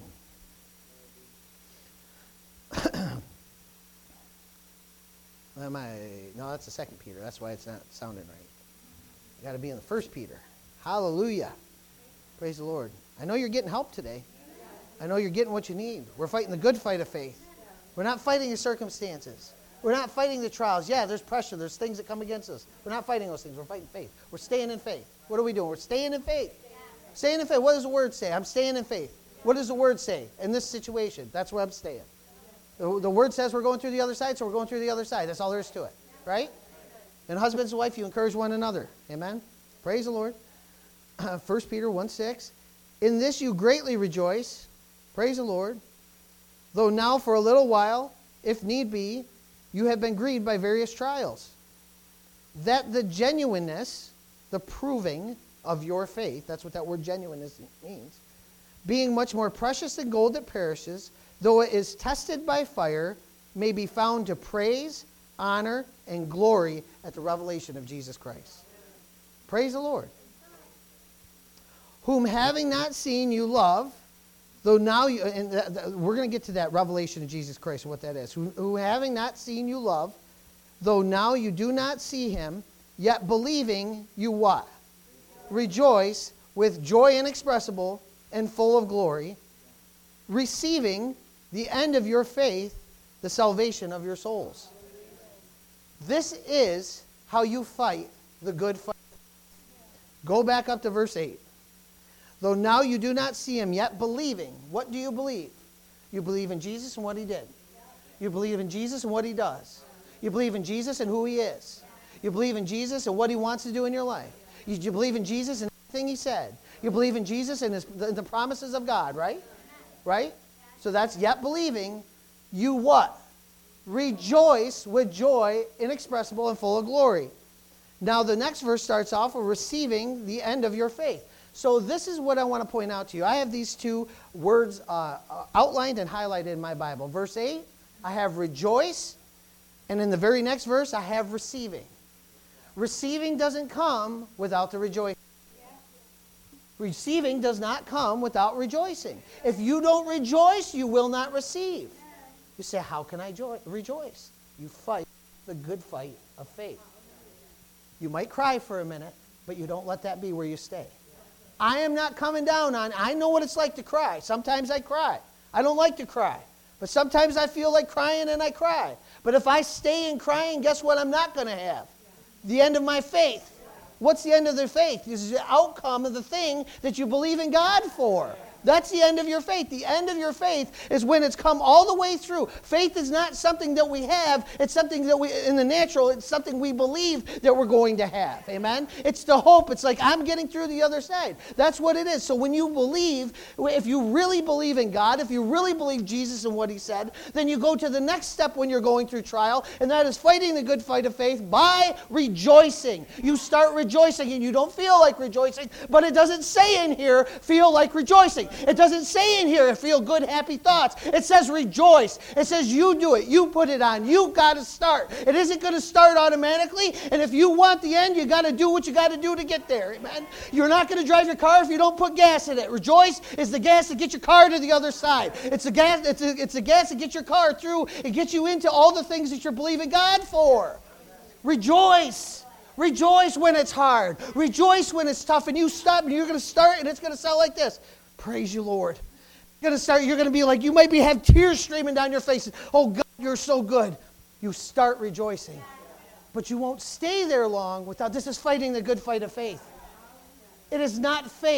Am I, no, that's the second Peter. That's why it's not sounding right. You got to be in the First Peter. Hallelujah. Praise the Lord. I know you're getting help today. I know you're getting what you need. We're fighting the good fight of faith. We're not fighting the circumstances. We're not fighting the trials. Yeah, there's pressure. There's things that come against us. We're not fighting those things. We're fighting faith. We're staying in faith. What are we doing? We're staying in faith. Staying in faith. What does the word say? I'm staying in faith. What does the word say in this situation? That's where I'm staying. The, the word says we're going through the other side, so we're going through the other side. That's all there is to it. Right? And husbands and wife, you encourage one another. Amen? Praise the Lord. First Peter one six. In this you greatly rejoice. Praise the Lord. Though now for a little while, if need be, you have been grieved by various trials, that the genuineness, the proving of your faith, that's what that word genuineness means, being much more precious than gold that perishes, though it is tested by fire, may be found to praise, honor, and glory at the revelation of Jesus Christ. Praise the Lord. Whom having not seen you love, though now you, and th- th- we're going to get to that revelation of Jesus Christ and what that is. Who, who having not seen you love, though now you do not see him, yet believing you what? Rejoice with joy inexpressible and full of glory, receiving the end of your faith, the salvation of your souls. This is how you fight the good fight. Go back up to verse eight. Though now you do not see him yet believing. What do you believe? You believe in Jesus and what he did. You believe in Jesus and what he does. You believe in Jesus and who he is. You believe in Jesus and what he wants to do in your life. You, you believe in Jesus and everything he said. You believe in Jesus and his, the, the promises of God, right? Right? So that's yet believing. You what? Rejoice with joy inexpressible and full of glory. Now the next verse starts off with receiving the end of your faith. So this is what I want to point out to you. I have these two words uh, outlined and highlighted in my Bible. Verse eight, I have rejoice. And in the very next verse, I have receiving. Receiving doesn't come without the rejoicing. Receiving does not come without rejoicing. If you don't rejoice, you will not receive. You say, how can I joy- rejoice? You fight the good fight of faith. You might cry for a minute, but you don't let that be where you stay. I am not coming down on, I know what it's like to cry. Sometimes I cry. I don't like to cry. But sometimes I feel like crying and I cry. But if I stay in crying, guess what I'm not going to have? The end of my faith. What's the end of the faith? This is the outcome of the thing that you believe in God for. That's the end of your faith. The end of your faith is when it's come all the way through. Faith is not something that we have. It's something that we, in the natural, it's something we believe that we're going to have. Amen? It's the hope. It's like, I'm getting through the other side. That's what it is. So when you believe, if you really believe in God, if you really believe Jesus and what he said, then you go to the next step when you're going through trial, and that is fighting the good fight of faith by rejoicing. You start rejoicing, and you don't feel like rejoicing, but it doesn't say in here, feel like rejoicing. It doesn't say in here, feel good, happy thoughts. It says rejoice. It says you do it. You put it on. You got to start. It isn't going to start automatically. And if you want the end, you got to do what you got to do to get there. Amen. You're not going to drive your car if you don't put gas in it. Rejoice is the gas to get your car to the other side. It's the gas. It's a, it's the gas to get your car through and get you into all the things that you're believing God for. Rejoice. Rejoice when it's hard. Rejoice when it's tough. And you stop and you're going to start and it's going to sound like this. Praise you, Lord. You're going to start, you're going to be like, you might be have tears streaming down your face. Oh, God, you're so good. You start rejoicing. But you won't stay there long without, this is fighting the good fight of faith. It is not faith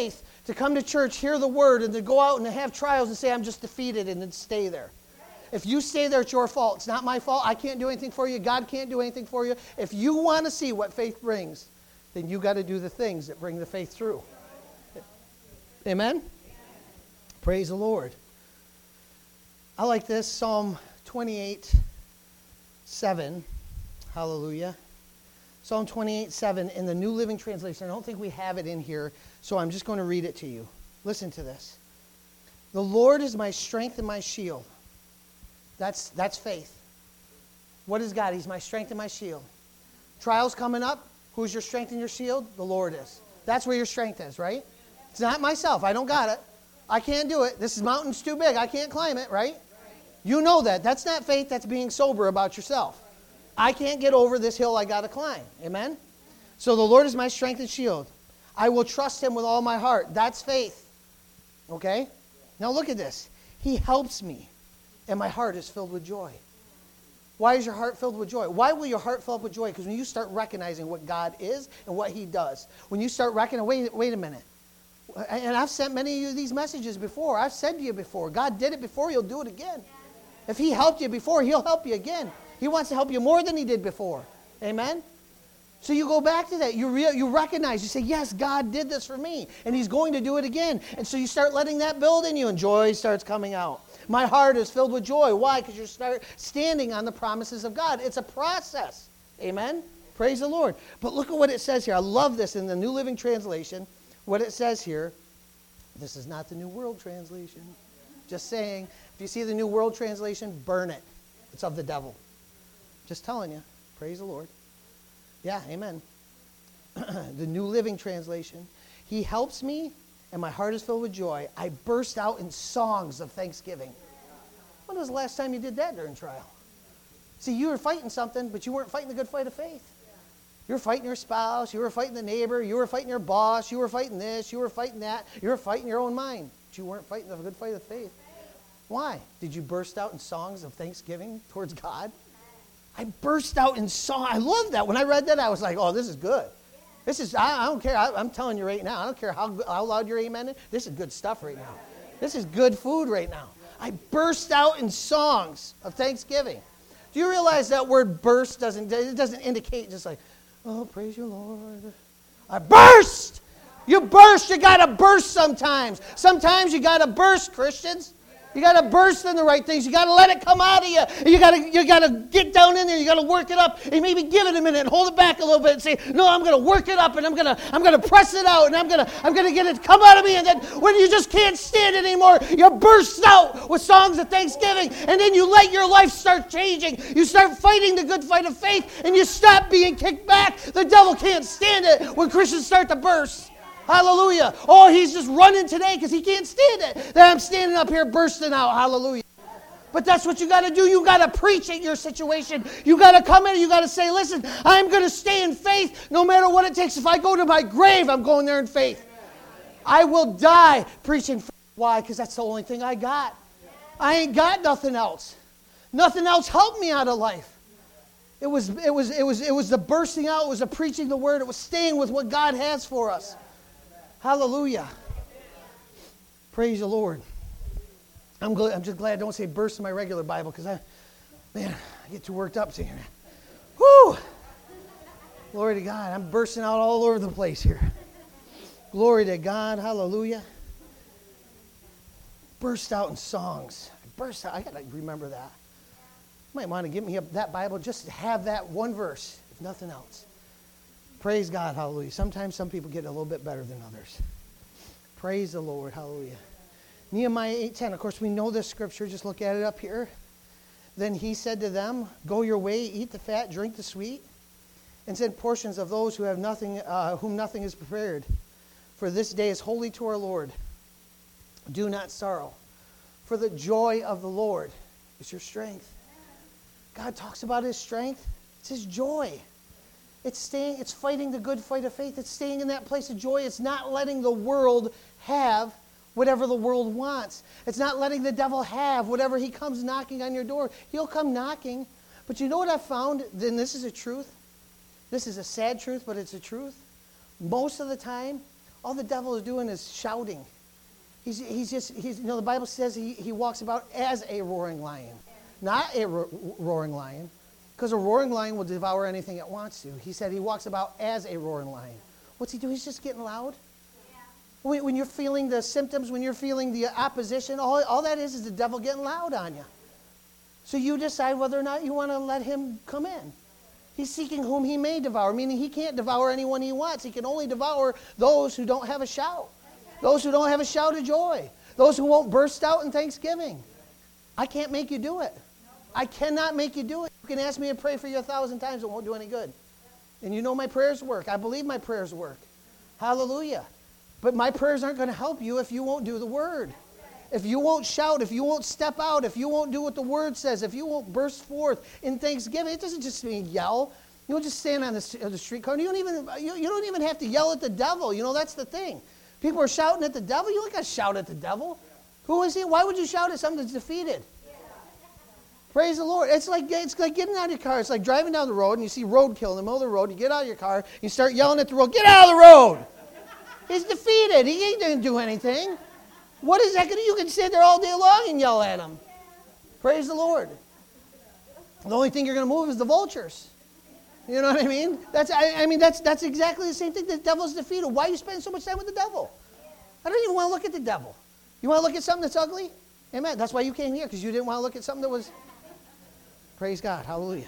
to come to church, hear the word, and to go out and to have trials and say, I'm just defeated, and then stay there. If you stay there, it's your fault. It's not my fault. I can't do anything for you. God can't do anything for you. If you want to see what faith brings, then you got to do the things that bring the faith through. Amen? Praise the Lord. I like this, Psalm twenty-eight, seven. Hallelujah. Psalm twenty-eight, seven in the New Living Translation. I don't think we have it in here, so I'm just going to read it to you. Listen to this. The Lord is my strength and my shield. That's, that's faith. What is God? He's my strength and my shield. Trials coming up, who's your strength and your shield? The Lord is. That's where your strength is, right? It's not myself. I don't got it. I can't do it. This mountain's too big. I can't climb it, right? You know that. That's not faith. That's being sober about yourself. I can't get over this hill I got to climb. Amen? So the Lord is my strength and shield. I will trust him with all my heart. That's faith. Okay? Now look at this. He helps me, and my heart is filled with joy. Why is your heart filled with joy? Why will your heart fill up with joy? Because when you start recognizing what God is and what he does, when you start recognizing, wait, wait a minute. And I've sent many of you these messages before. I've said to you before, God did it before, he'll do it again. If he helped you before, he'll help you again. He wants to help you more than he did before. Amen? So you go back to that. You re- you recognize, you say, yes, God did this for me, and he's going to do it again. And so you start letting that build in you, and joy starts coming out. My heart is filled with joy. Why? Because you start standing on the promises of God. It's a process. Amen? Praise the Lord. But look at what it says here. I love this in the New Living Translation. What it says here, this is not the New World Translation. Just saying, if you see the New World Translation, burn it. It's of the devil. Just telling you. Praise the Lord. Yeah, amen. The New Living Translation. He helps me, and my heart is filled with joy. I burst out in songs of thanksgiving. When was the last time you did that during trial? See, you were fighting something, but you weren't fighting the good fight of faith. You were fighting your spouse. You were fighting the neighbor. You were fighting your boss. You were fighting this. You were fighting that. You were fighting your own mind. But you weren't fighting the good fight of faith. Why? Did you burst out in songs of thanksgiving towards God? I burst out in song. I love that. When I read that, I was like, oh, this is good. This is, I, I don't care. I, I'm telling you right now. I don't care how, how loud you're amening. This is good stuff right now. This is good food right now. I burst out in songs of thanksgiving. Do you realize that word burst doesn't, it doesn't indicate just like, oh, praise you, Lord. I burst. You burst. You got to burst sometimes. Sometimes you got to burst, Christians. You got to burst in the right things. You got to let it come out of you. You got to you got to get down in there. You got to work it up. And maybe give it a minute and hold it back a little bit and say, "No, I'm going to work it up and I'm going to I'm going to press it out and I'm going to I'm going to get it to come out of me." And then when you just can't stand it anymore, you burst out with songs of thanksgiving, and then you let your life start changing. You start fighting the good fight of faith, and you stop being kicked back. The devil can't stand it when Christians start to burst. Hallelujah. Oh, he's just running today because he can't stand it. That I'm standing up here bursting out. Hallelujah. But that's what you got to do. You got to preach at your situation. You got to come in. You got to say, listen, I'm going to stay in faith no matter what it takes. If I go to my grave, I'm going there in faith. I will die preaching faith. Why? Because that's the only thing I got. I ain't got nothing else. Nothing else helped me out of life. It was, it was, it was, it was the bursting out. It was the preaching the word. It was staying with what God has for us. Hallelujah. Praise the Lord. I'm glad, I'm just glad I don't say burst in my regular Bible because I, man, I get too worked up saying that. Woo! Glory to God. I'm bursting out all over the place here. Glory to God. Hallelujah. Burst out in songs. I burst out. I got to remember that. You might want to give me that Bible just to have that one verse, if nothing else. Praise God, hallelujah. Sometimes some people get a little bit better than others. Praise the Lord, hallelujah. Nehemiah eight ten, of course, we know this scripture. Just look at it up here. Then he said to them, go your way, eat the fat, drink the sweet, and send portions of those who have nothing, uh, whom nothing is prepared. For this day is holy to our Lord. Do not sorrow, for the joy of the Lord is your strength. God talks about his strength. It's his joy. It's staying, it's fighting the good fight of faith. It's staying in that place of joy. It's not letting the world have whatever the world wants. It's not letting the devil have whatever he comes knocking on your door. He'll come knocking. But you know what I found? Then this is a truth. This is a sad truth, but it's a truth. Most of the time, all the devil is doing is shouting. He's, he's just, he's, you know, the Bible says he, he walks about as a roaring lion, not a ro- roaring lion, because a roaring lion will devour anything it wants to. He said he walks about as a roaring lion. What's he doing? He's just getting loud. Yeah. When, when you're feeling the symptoms, when you're feeling the opposition, all, all that is is the devil getting loud on you. So you decide whether or not you want to let him come in. He's seeking whom he may devour, meaning he can't devour anyone he wants. He can only devour those who don't have a shout. Those who don't have a shout of joy. Those who won't burst out in thanksgiving. I can't make you do it. I cannot make you do it. You can ask me to pray for you a thousand times. It won't do any good. And you know my prayers work. I believe my prayers work. Hallelujah. But my prayers aren't going to help you if you won't do the word. If you won't shout, if you won't step out, if you won't do what the word says, if you won't burst forth in thanksgiving. It doesn't just mean yell. You don't just stand on the, on the street corner. You don't even you, you don't even have to yell at the devil. You know, that's the thing. People are shouting at the devil. You don't got to shout at the devil. Who is he? Why would you shout at something that's defeated? Praise the Lord. It's like it's like getting out of your car. It's like driving down the road and you see roadkill in the middle of the road. You get out of your car. You start yelling at the road. Get out of the road. He's defeated. He ain't going to do anything. What is that going to do? You can sit there all day long and yell at him. Praise the Lord. The only thing you're going to move is the vultures. You know what I mean? That's I, I mean that's that's exactly the same thing. The devil's defeated. Why are you spending so much time with the devil? I don't even want to look at the devil. You want to look at something that's ugly? Amen. That's why you came here, because you didn't want to look at something that was. Praise God. Hallelujah.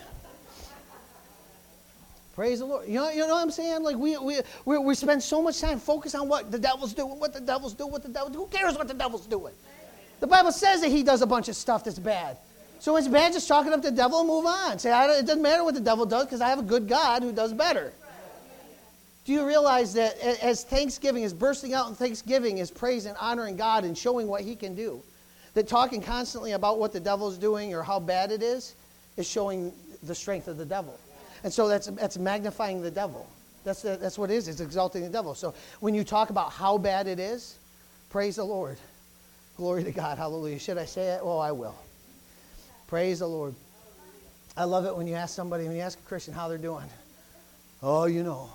Praise the Lord. You know, you know what I'm saying? Like we we we, we spend so much time focused on what the devil's doing, what the devil's doing, what the devil. Who cares what the devil's doing? The Bible says that he does a bunch of stuff that's bad. So it's bad just chalk it up to the devil and move on. Say, I, it doesn't matter what the devil does because I have a good God who does better. Do you realize that as thanksgiving is bursting out in thanksgiving is praise and honoring God and showing what he can do, that talking constantly about what the devil's doing or how bad it is is showing the strength of the devil. And so that's that's magnifying the devil. That's the, that's what it is. It's exalting the devil. So when you talk about how bad it is, praise the Lord. Glory to God. Hallelujah. Should I say it? Oh, I will. Praise the Lord. I love it when you ask somebody, when you ask a Christian how they're doing. Oh, you know.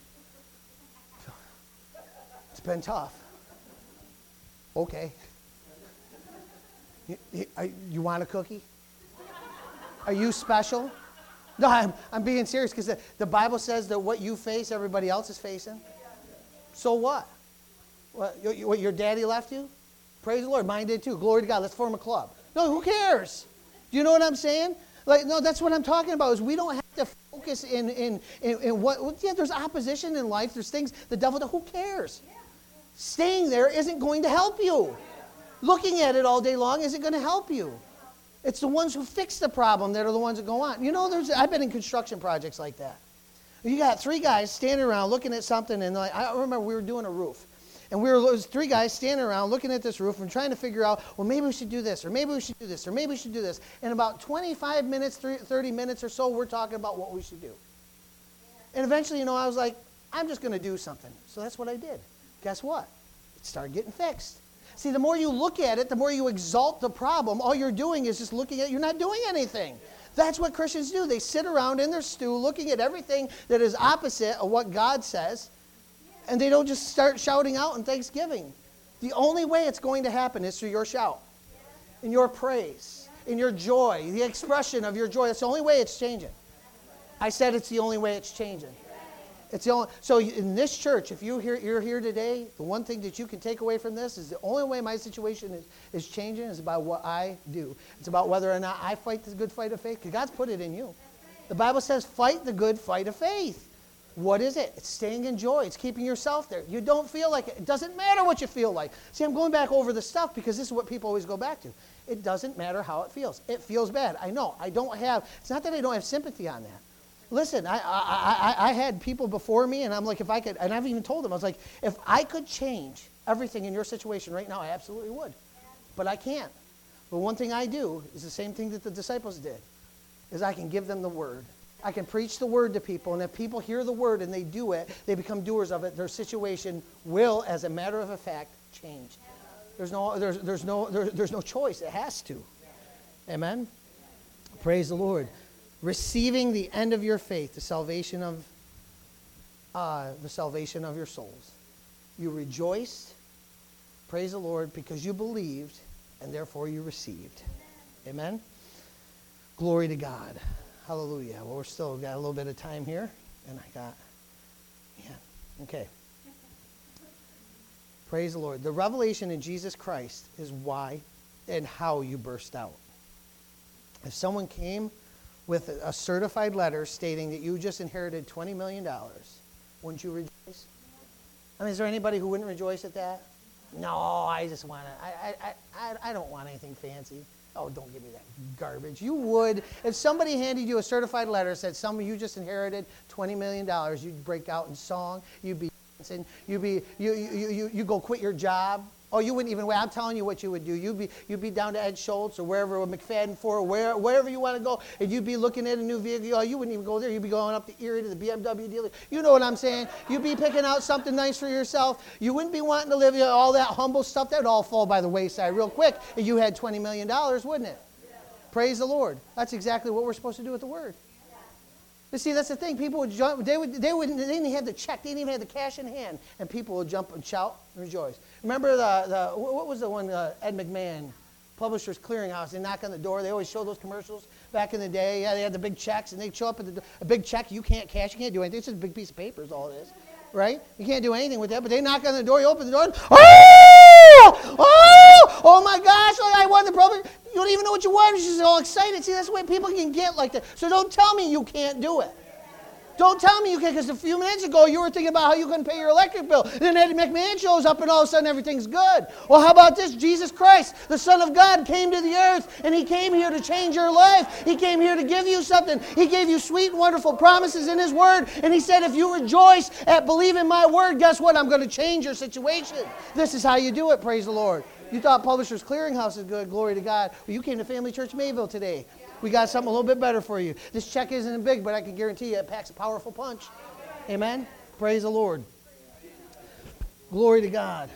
It's been tough. Okay. You, you, you want a cookie? Are you special? No, I'm, I'm being serious because the, the Bible says that what you face, everybody else is facing. So what? What, your, what, your daddy left you? Praise the Lord. Mine did too. Glory to God. Let's form a club. No, who cares? Do you know what I'm saying? Like, no, that's what I'm talking about, is we don't have to focus in, in, in, in what, yeah, there's opposition in life. There's things, the devil, who cares? Staying there isn't going to help you. Looking at it all day long isn't going to help you. It's the ones who fix the problem that are the ones that go on. You know, there's I've been in construction projects like that. You got three guys standing around looking at something, and like, I remember we were doing a roof. And we were there was three guys standing around looking at this roof and trying to figure out, well, maybe we should do this, or maybe we should do this, or maybe we should do this. In about twenty-five minutes, thirty minutes or so, we're talking about what we should do. And eventually, you know, I was like, I'm just going to do something. So that's what I did. Guess what? It started getting fixed. See, the more you look at it, the more you exalt the problem, all you're doing is just looking at it. You're not doing anything. That's what Christians do. They sit around in their stew looking at everything that is opposite of what God says, and they don't just start shouting out in thanksgiving. The only way it's going to happen is through your shout, in your praise, in your joy, the expression of your joy. That's the only way it's changing. I said it's the only way it's changing. It's the only, so in this church, if you here, you're here today, the one thing that you can take away from this is the only way my situation is, is changing is about what I do. It's about whether or not I fight the good fight of faith, because God's put it in you. The Bible says, fight the good fight of faith. What is it? It's staying in joy. It's keeping yourself there. You don't feel like it. It doesn't matter what you feel like. See, I'm going back over the stuff because this is what people always go back to. It doesn't matter how it feels. It feels bad. I know. I don't have, it's not that I don't have sympathy on that. Listen, I, I, I, I had people before me, and I'm like, if I could, and I've even told them, I was like, if I could change everything in your situation right now, I absolutely would. But I can't. But one thing I do is the same thing that the disciples did, is I can give them the word. I can preach the word to people, and if people hear the word and they do it, they become doers of it, their situation will, as a matter of a fact, change. There's no, there's, there's no, there, there's no choice. It has to. Amen? Praise the Lord. Receiving the end of your faith, the salvation of uh, the salvation of your souls. You rejoiced, praise the Lord, because you believed, and therefore you received. Amen? Glory to God. Hallelujah. Well, we're still got a little bit of time here, and I got, yeah, okay. Praise the Lord. The revelation in Jesus Christ is why and how you burst out. If someone came with a certified letter stating that you just inherited twenty million dollars, wouldn't you rejoice? I mean, is there anybody who wouldn't rejoice at that? No, I just want to, I, I, I, I don't want anything fancy. Oh, don't give me that garbage. You would. If somebody handed you a certified letter that said, some of you just inherited twenty million dollars, you'd break out in song, you'd be dancing, you'd be, you, you, you, you go quit your job. Oh, you wouldn't even wait. I'm telling you what you would do. You'd be you'd be down to Ed Schultz or wherever, or McFadden for, or where, wherever you want to go, and you'd be looking at a new vehicle. Oh, you wouldn't even go there. You'd be going up to Erie to the B M W dealer. You know what I'm saying? You'd be picking out something nice for yourself. You wouldn't be wanting to live, you know, all that humble stuff. That would all fall by the wayside real quick if you had twenty million dollars, wouldn't it? Yeah. Praise the Lord. That's exactly what we're supposed to do with the Word. But see, that's the thing. People would jump. They would. They wouldn't. They didn't have the check. They didn't even have the cash in hand, and people would jump and shout and rejoice. Remember the the what was the one? Uh, Ed McMahon, Publishers Clearinghouse. They knock on the door. They always show those commercials back in the day. Yeah, they had the big checks, and they show up at the door. A big check. You can't cash. You can't do anything. It's just a big piece of paper. Is all it is, right? You can't do anything with that. But they knock on the door. You open the door. And, oh, oh, oh my gosh! I won the problem. You don't even know what you want. You're just all excited. See, that's the way people can get like that. So don't tell me you can't do it. Don't tell me you can't, because a few minutes ago you were thinking about how you couldn't pay your electric bill. Then Eddie McMahon shows up and all of a sudden everything's good. Well, how about this? Jesus Christ, the Son of God, came to the earth, and He came here to change your life. He came here to give you something. He gave you sweet and wonderful promises in His Word, and He said, if you rejoice at believing my Word, guess what? I'm going to change your situation. This is how you do it, praise the Lord. You thought Publishers Clearinghouse is good, glory to God. Well, you came to Family Church Mayville today. We got something a little bit better for you. This check isn't big, but I can guarantee you it packs a powerful punch. Amen? Praise the Lord. Glory to God.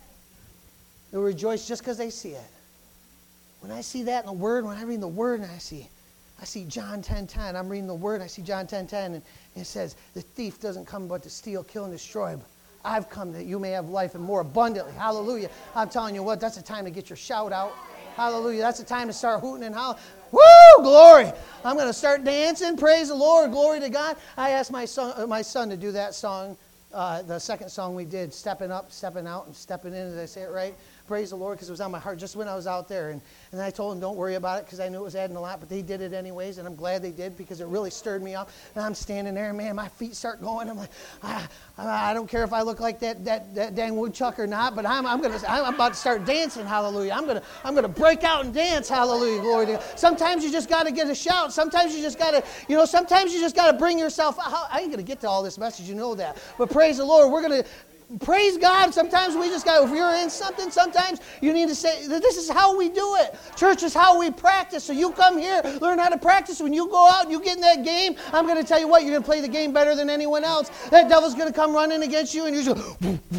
They'll rejoice just because they see it. When I see that in the Word, when I read the Word and I see I see John ten ten, I'm reading the Word, I see John ten ten, and it says, the thief doesn't come but to steal, kill, and destroy. I've come that you may have life and more abundantly. Hallelujah. I'm telling you what, that's the time to get your shout out. Hallelujah. That's the time to start hooting and hollering. Woo! Glory. I'm going to start dancing. Praise the Lord. Glory to God. I asked my son, my son to do that song, uh, the second song we did, Stepping Up, Stepping Out, and Stepping In. Did I say it right? Praise the Lord, because it was on my heart just when I was out there. And, and I told him, don't worry about it, because I knew it was adding a lot, but they did it anyways, and I'm glad they did, because it really stirred me up. And I'm standing there, and man, my feet start going. I'm like, I, I don't care if I look like that that, that dang woodchuck or not, but I'm I'm gonna I'm about to start dancing. Hallelujah! I'm gonna I'm gonna break out and dance. Hallelujah! Glory to God. Sometimes you just got to get a shout. Sometimes you just got to you know. Sometimes you just got to bring yourself. I ain't gonna get to all this message, you know that. But praise the Lord, we're gonna. Praise God. Sometimes we just got, if you're in something, sometimes you need to say, this is how we do it. Church is how we practice. So you come here, learn how to practice. When you go out and you get in that game, I'm going to tell you what, you're going to play the game better than anyone else. That devil's going to come running against you, and you're just,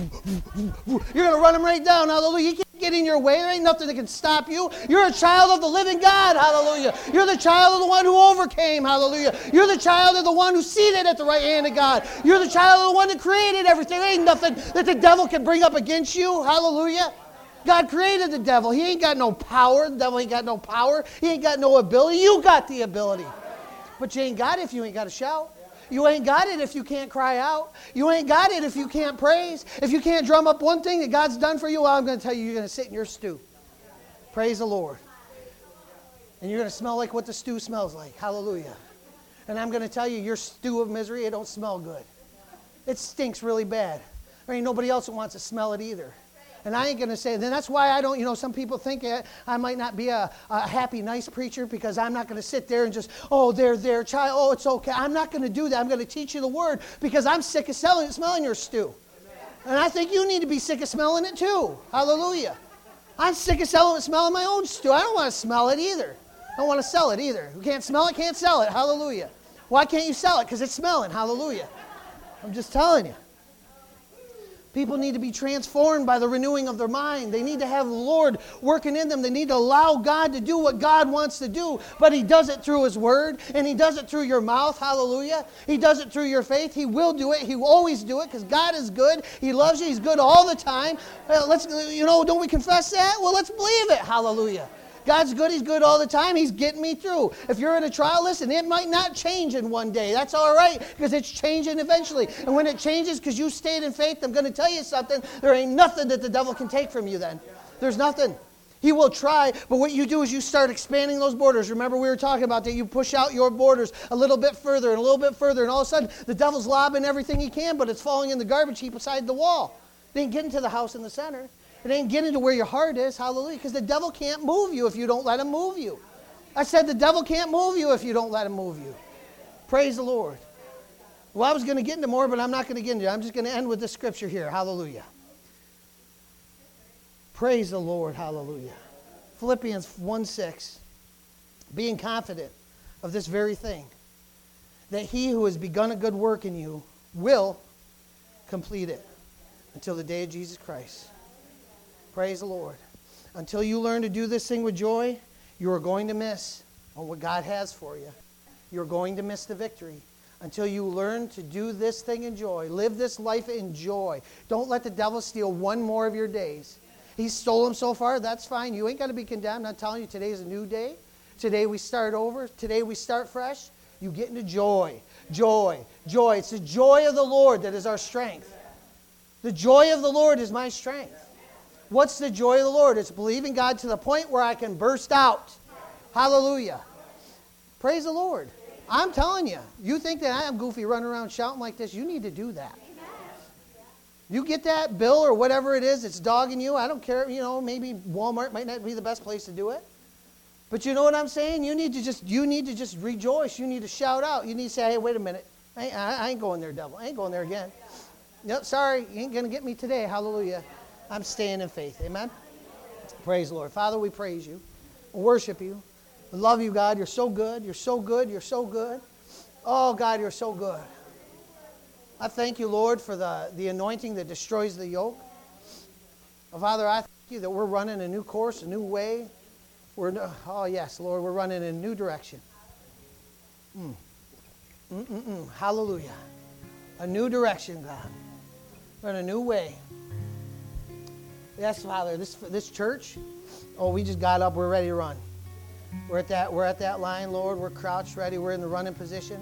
you're going to run him right down. Hallelujah. You can't get in your way. There ain't nothing that can stop you. You're a child of the living God. Hallelujah. You're the child of the one who overcame. Hallelujah. You're the child of the one who's seated at the right hand of God. You're the child of the one that created everything. There ain't nothing that the devil can bring up against you. Hallelujah. God created the devil. He ain't got no power. The devil ain't got no power. He ain't got no ability. You got the ability. But you ain't got it if you ain't got a shout. You ain't got it if you can't cry out. You ain't got it if you can't praise. If you can't drum up one thing that God's done for you, well, I'm going to tell you, you're going to sit in your stew. Praise the Lord. And you're going to smell like what the stew smells like. Hallelujah. And I'm going to tell you, your stew of misery, it don't smell good. It stinks really bad. There ain't nobody else that wants to smell it either. And I ain't going to say, then that's why I don't, you know, some people think I might not be a, a happy, nice preacher, because I'm not going to sit there and just, oh, they're their child, oh, it's okay. I'm not going to do that. I'm going to teach you the Word, because I'm sick of selling, smelling your stew. And I think you need to be sick of smelling it too. Hallelujah. I'm sick of selling, smelling my own stew. I don't want to smell it either. I don't want to sell it either. Who can't smell it, can't sell it. Hallelujah. Why can't you sell it? Because it's smelling. Hallelujah. I'm just telling you. People need to be transformed by the renewing of their mind. They need to have the Lord working in them. They need to allow God to do what God wants to do. But He does it through His Word, and He does it through your mouth. Hallelujah. He does it through your faith. He will do it. He will always do it because God is good. He loves you. He's good all the time. Uh, let's, you know, don't we confess that? Well, let's believe it. Hallelujah. God's good. He's good all the time. He's getting me through. If you're in a trial, listen, it might not change in one day. That's all right because it's changing eventually. And when it changes because you stayed in faith, I'm going to tell you something. There ain't nothing that the devil can take from you then. There's nothing. He will try, but what you do is you start expanding those borders. Remember we were talking about that. You push out your borders a little bit further and a little bit further, and all of a sudden the devil's lobbing everything he can, but it's falling in the garbage heap beside the wall. It ain't getting to the house in the center. It ain't getting to where your heart is, hallelujah, because the devil can't move you if you don't let him move you. I said the devil can't move you if you don't let him move you. Praise the Lord. Well, I was going to get into more, but I'm not going to get into it. I'm just going to end with this scripture here. Hallelujah. Praise the Lord. Hallelujah. Philippians one six. Being confident of this very thing, that He who has begun a good work in you will complete it until the day of Jesus Christ. Praise the Lord. Until you learn to do this thing with joy, you are going to miss on what God has for you. You're going to miss the victory. Until you learn to do this thing in joy. Live this life in joy. Don't let the devil steal one more of your days. He stole them so far. That's fine. You ain't got to be condemned. I'm telling you, today is a new day. Today we start over. Today we start fresh. You get into joy. Joy. Joy. It's the joy of the Lord that is our strength. The joy of the Lord is my strength. What's the joy of the Lord? It's believing God to the point where I can burst out. Hallelujah. Praise the Lord. I'm telling you, you think that I am goofy running around shouting like this, you need to do that. You get that bill or whatever it is that's dogging you, I don't care, you know, maybe Walmart might not be the best place to do it. But you know what I'm saying? You need to just you need to just rejoice. You need to shout out. You need to say, hey, wait a minute. I ain't, I ain't going there, devil. I ain't going there again. Nope, sorry, you ain't going to get me today. Hallelujah. I'm staying in faith. Amen? Praise the Lord. Father, we praise you. We worship you. We love you, God. You're so good. You're so good. You're so good. Oh, God, you're so good. I thank you, Lord, for the, the anointing that destroys the yoke. Oh, Father, I thank you that we're running a new course, a new way. We're no, oh, yes, Lord, we're running in a new direction. Mm. Mm-mm-mm. Hallelujah. A new direction, God. We're in a new way. Yes, Father, this this church, oh, we just got up. We're ready to run. We're at that, we're at that line, Lord. We're crouched, ready. We're in the running position.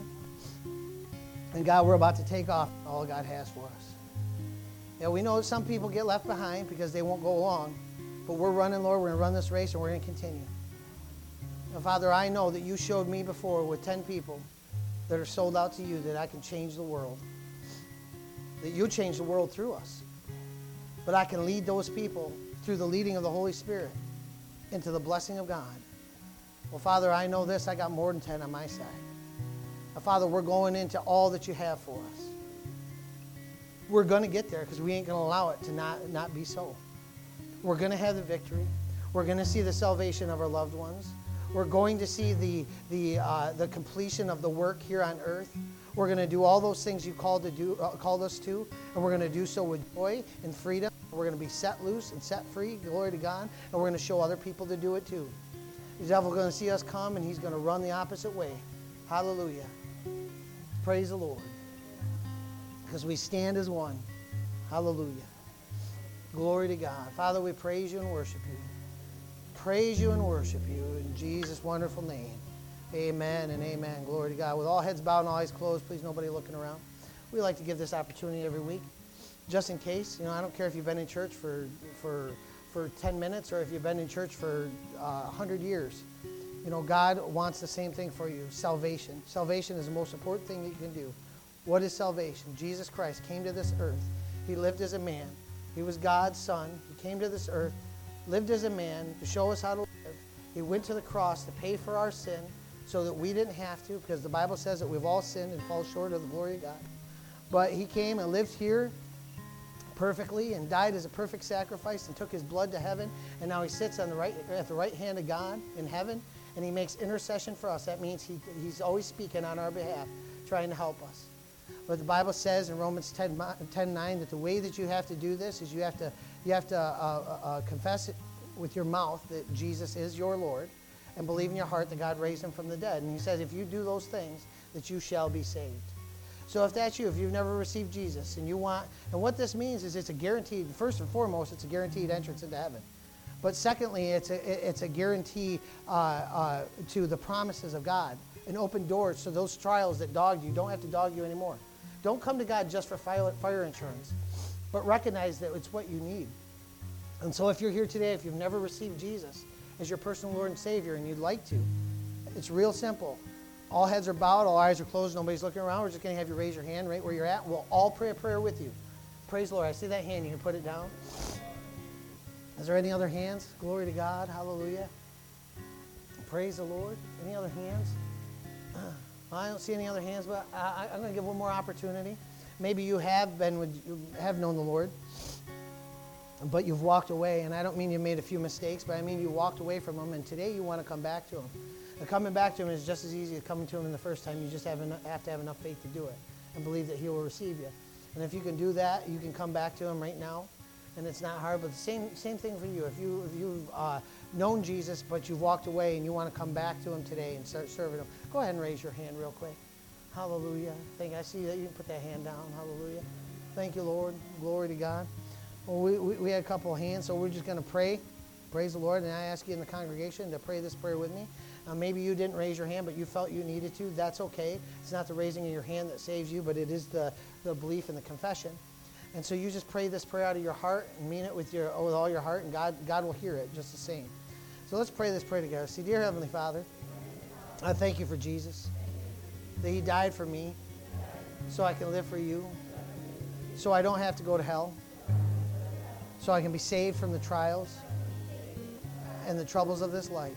And, God, we're about to take off all God has for us. Yeah, we know some people get left behind because they won't go along. But we're running, Lord. We're going to run this race, and we're going to continue. Now, Father, I know that you showed me before with ten people that are sold out to you that I can change the world. That you change the world through us. But I can lead those people through the leading of the Holy Spirit into the blessing of God. Well, Father, I know this. I got more than ten on my side. Now, Father, we're going into all that you have for us. We're going to get there because we ain't going to allow it to not, not be so. We're going to have the victory. We're going to see the salvation of our loved ones. We're going to see the, the, uh, the completion of the work here on earth. We're going to do all those things you called, to do, uh, called us to, and we're going to do so with joy and freedom. We're going to be set loose and set free, glory to God, and we're going to show other people to do it too. The devil's going to see us come, and he's going to run the opposite way. Hallelujah. Praise the Lord. Because we stand as one. Hallelujah. Glory to God. Father, we praise you and worship you. Praise you and worship you in Jesus' wonderful name. Amen and amen. Glory to God. With all heads bowed and all eyes closed, please nobody looking around. We like to give this opportunity every week, just in case. You know, I don't care if you've been in church for for for ten minutes or if you've been in church for uh, one hundred years. You know, God wants the same thing for you, salvation. Salvation is the most important thing that you can do. What is salvation? Jesus Christ came to this earth. He lived as a man. He was God's son. He came to this earth, lived as a man to show us how to live. He went to the cross to pay for our sin so that we didn't have to, because the Bible says that we've all sinned and fall short of the glory of God. But he came and lived here perfectly and died as a perfect sacrifice and took his blood to heaven, and now he sits on the right at the right hand of God in heaven, and he makes intercession for us. That means he, he's always speaking on our behalf, trying to help us. But the Bible says in Romans ten, nine that the way that you have to do this is you have to, you have to uh, uh, confess it with your mouth that Jesus is your Lord and believe in your heart that God raised him from the dead. And he says if you do those things, that you shall be saved. So if that's you, if you've never received Jesus and you want, and what this means is it's a guaranteed, first and foremost, it's a guaranteed entrance into heaven. But secondly, it's a, it's a guarantee uh, uh, to the promises of God, an open door so those trials that dogged you don't have to dog you anymore. Don't come to God just for fire, fire insurance, but recognize that it's what you need. And so if you're here today, if you've never received Jesus as your personal Lord and Savior and you'd like to, it's real simple. All heads are bowed, all eyes are closed, nobody's looking around. We're just going to have you raise your hand right where you're at. We'll all pray a prayer with you. Praise the Lord. I see that hand. You can put it down. Is there any other hands? Glory to God. Hallelujah. Praise the Lord. Any other hands? I don't see any other hands, but I, I'm going to give one more opportunity. Maybe you have been with, you have known the Lord, but you've walked away. And I don't mean you made a few mistakes, but I mean you walked away from Him, and today you want to come back to Him. And coming back to Him is just as easy as coming to Him the first time. You just have, enough, have to have enough faith to do it and believe that He will receive you. And if you can do that, you can come back to Him right now. And it's not hard, but the same same thing for you. If, you, if you've uh, known Jesus, but you've walked away and you want to come back to Him today and start serving Him, go ahead and raise your hand real quick. Hallelujah. Thank you. I see that you can put that hand down. Hallelujah. Thank you, Lord. Glory to God. Well, we, we, we had a couple of hands, so we're just going to pray. Praise the Lord. And I ask you in the congregation to pray this prayer with me. Uh, maybe you didn't raise your hand, but you felt you needed to. That's okay. It's not the raising of your hand that saves you, but it is the, the belief and the confession. And so you just pray this prayer out of your heart and mean it with your with all your heart, and God, God will hear it just the same. So let's pray this prayer together. See, dear Heavenly Father, I thank you for Jesus, that He died for me so I can live for you, so I don't have to go to hell, so I can be saved from the trials and the troubles of this life.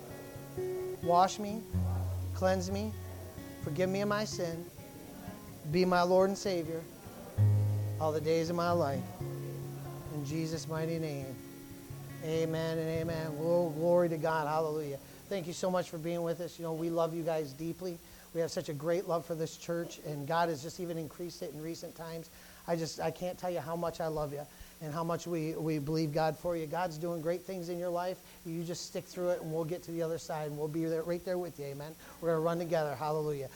Wash me, cleanse me, forgive me of my sin, be my Lord and Savior all the days of my life. In Jesus' mighty name, amen and amen. Glory to God. Hallelujah. Thank you so much for being with us. You know, we love you guys deeply. We have such a great love for this church, and God has just even increased it in recent times. I just, I can't tell you how much I love you and how much we, we believe God for you. God's doing great things in your life. You just stick through it, and we'll get to the other side, and we'll be there, right there with you. Amen. We're going to run together. Hallelujah.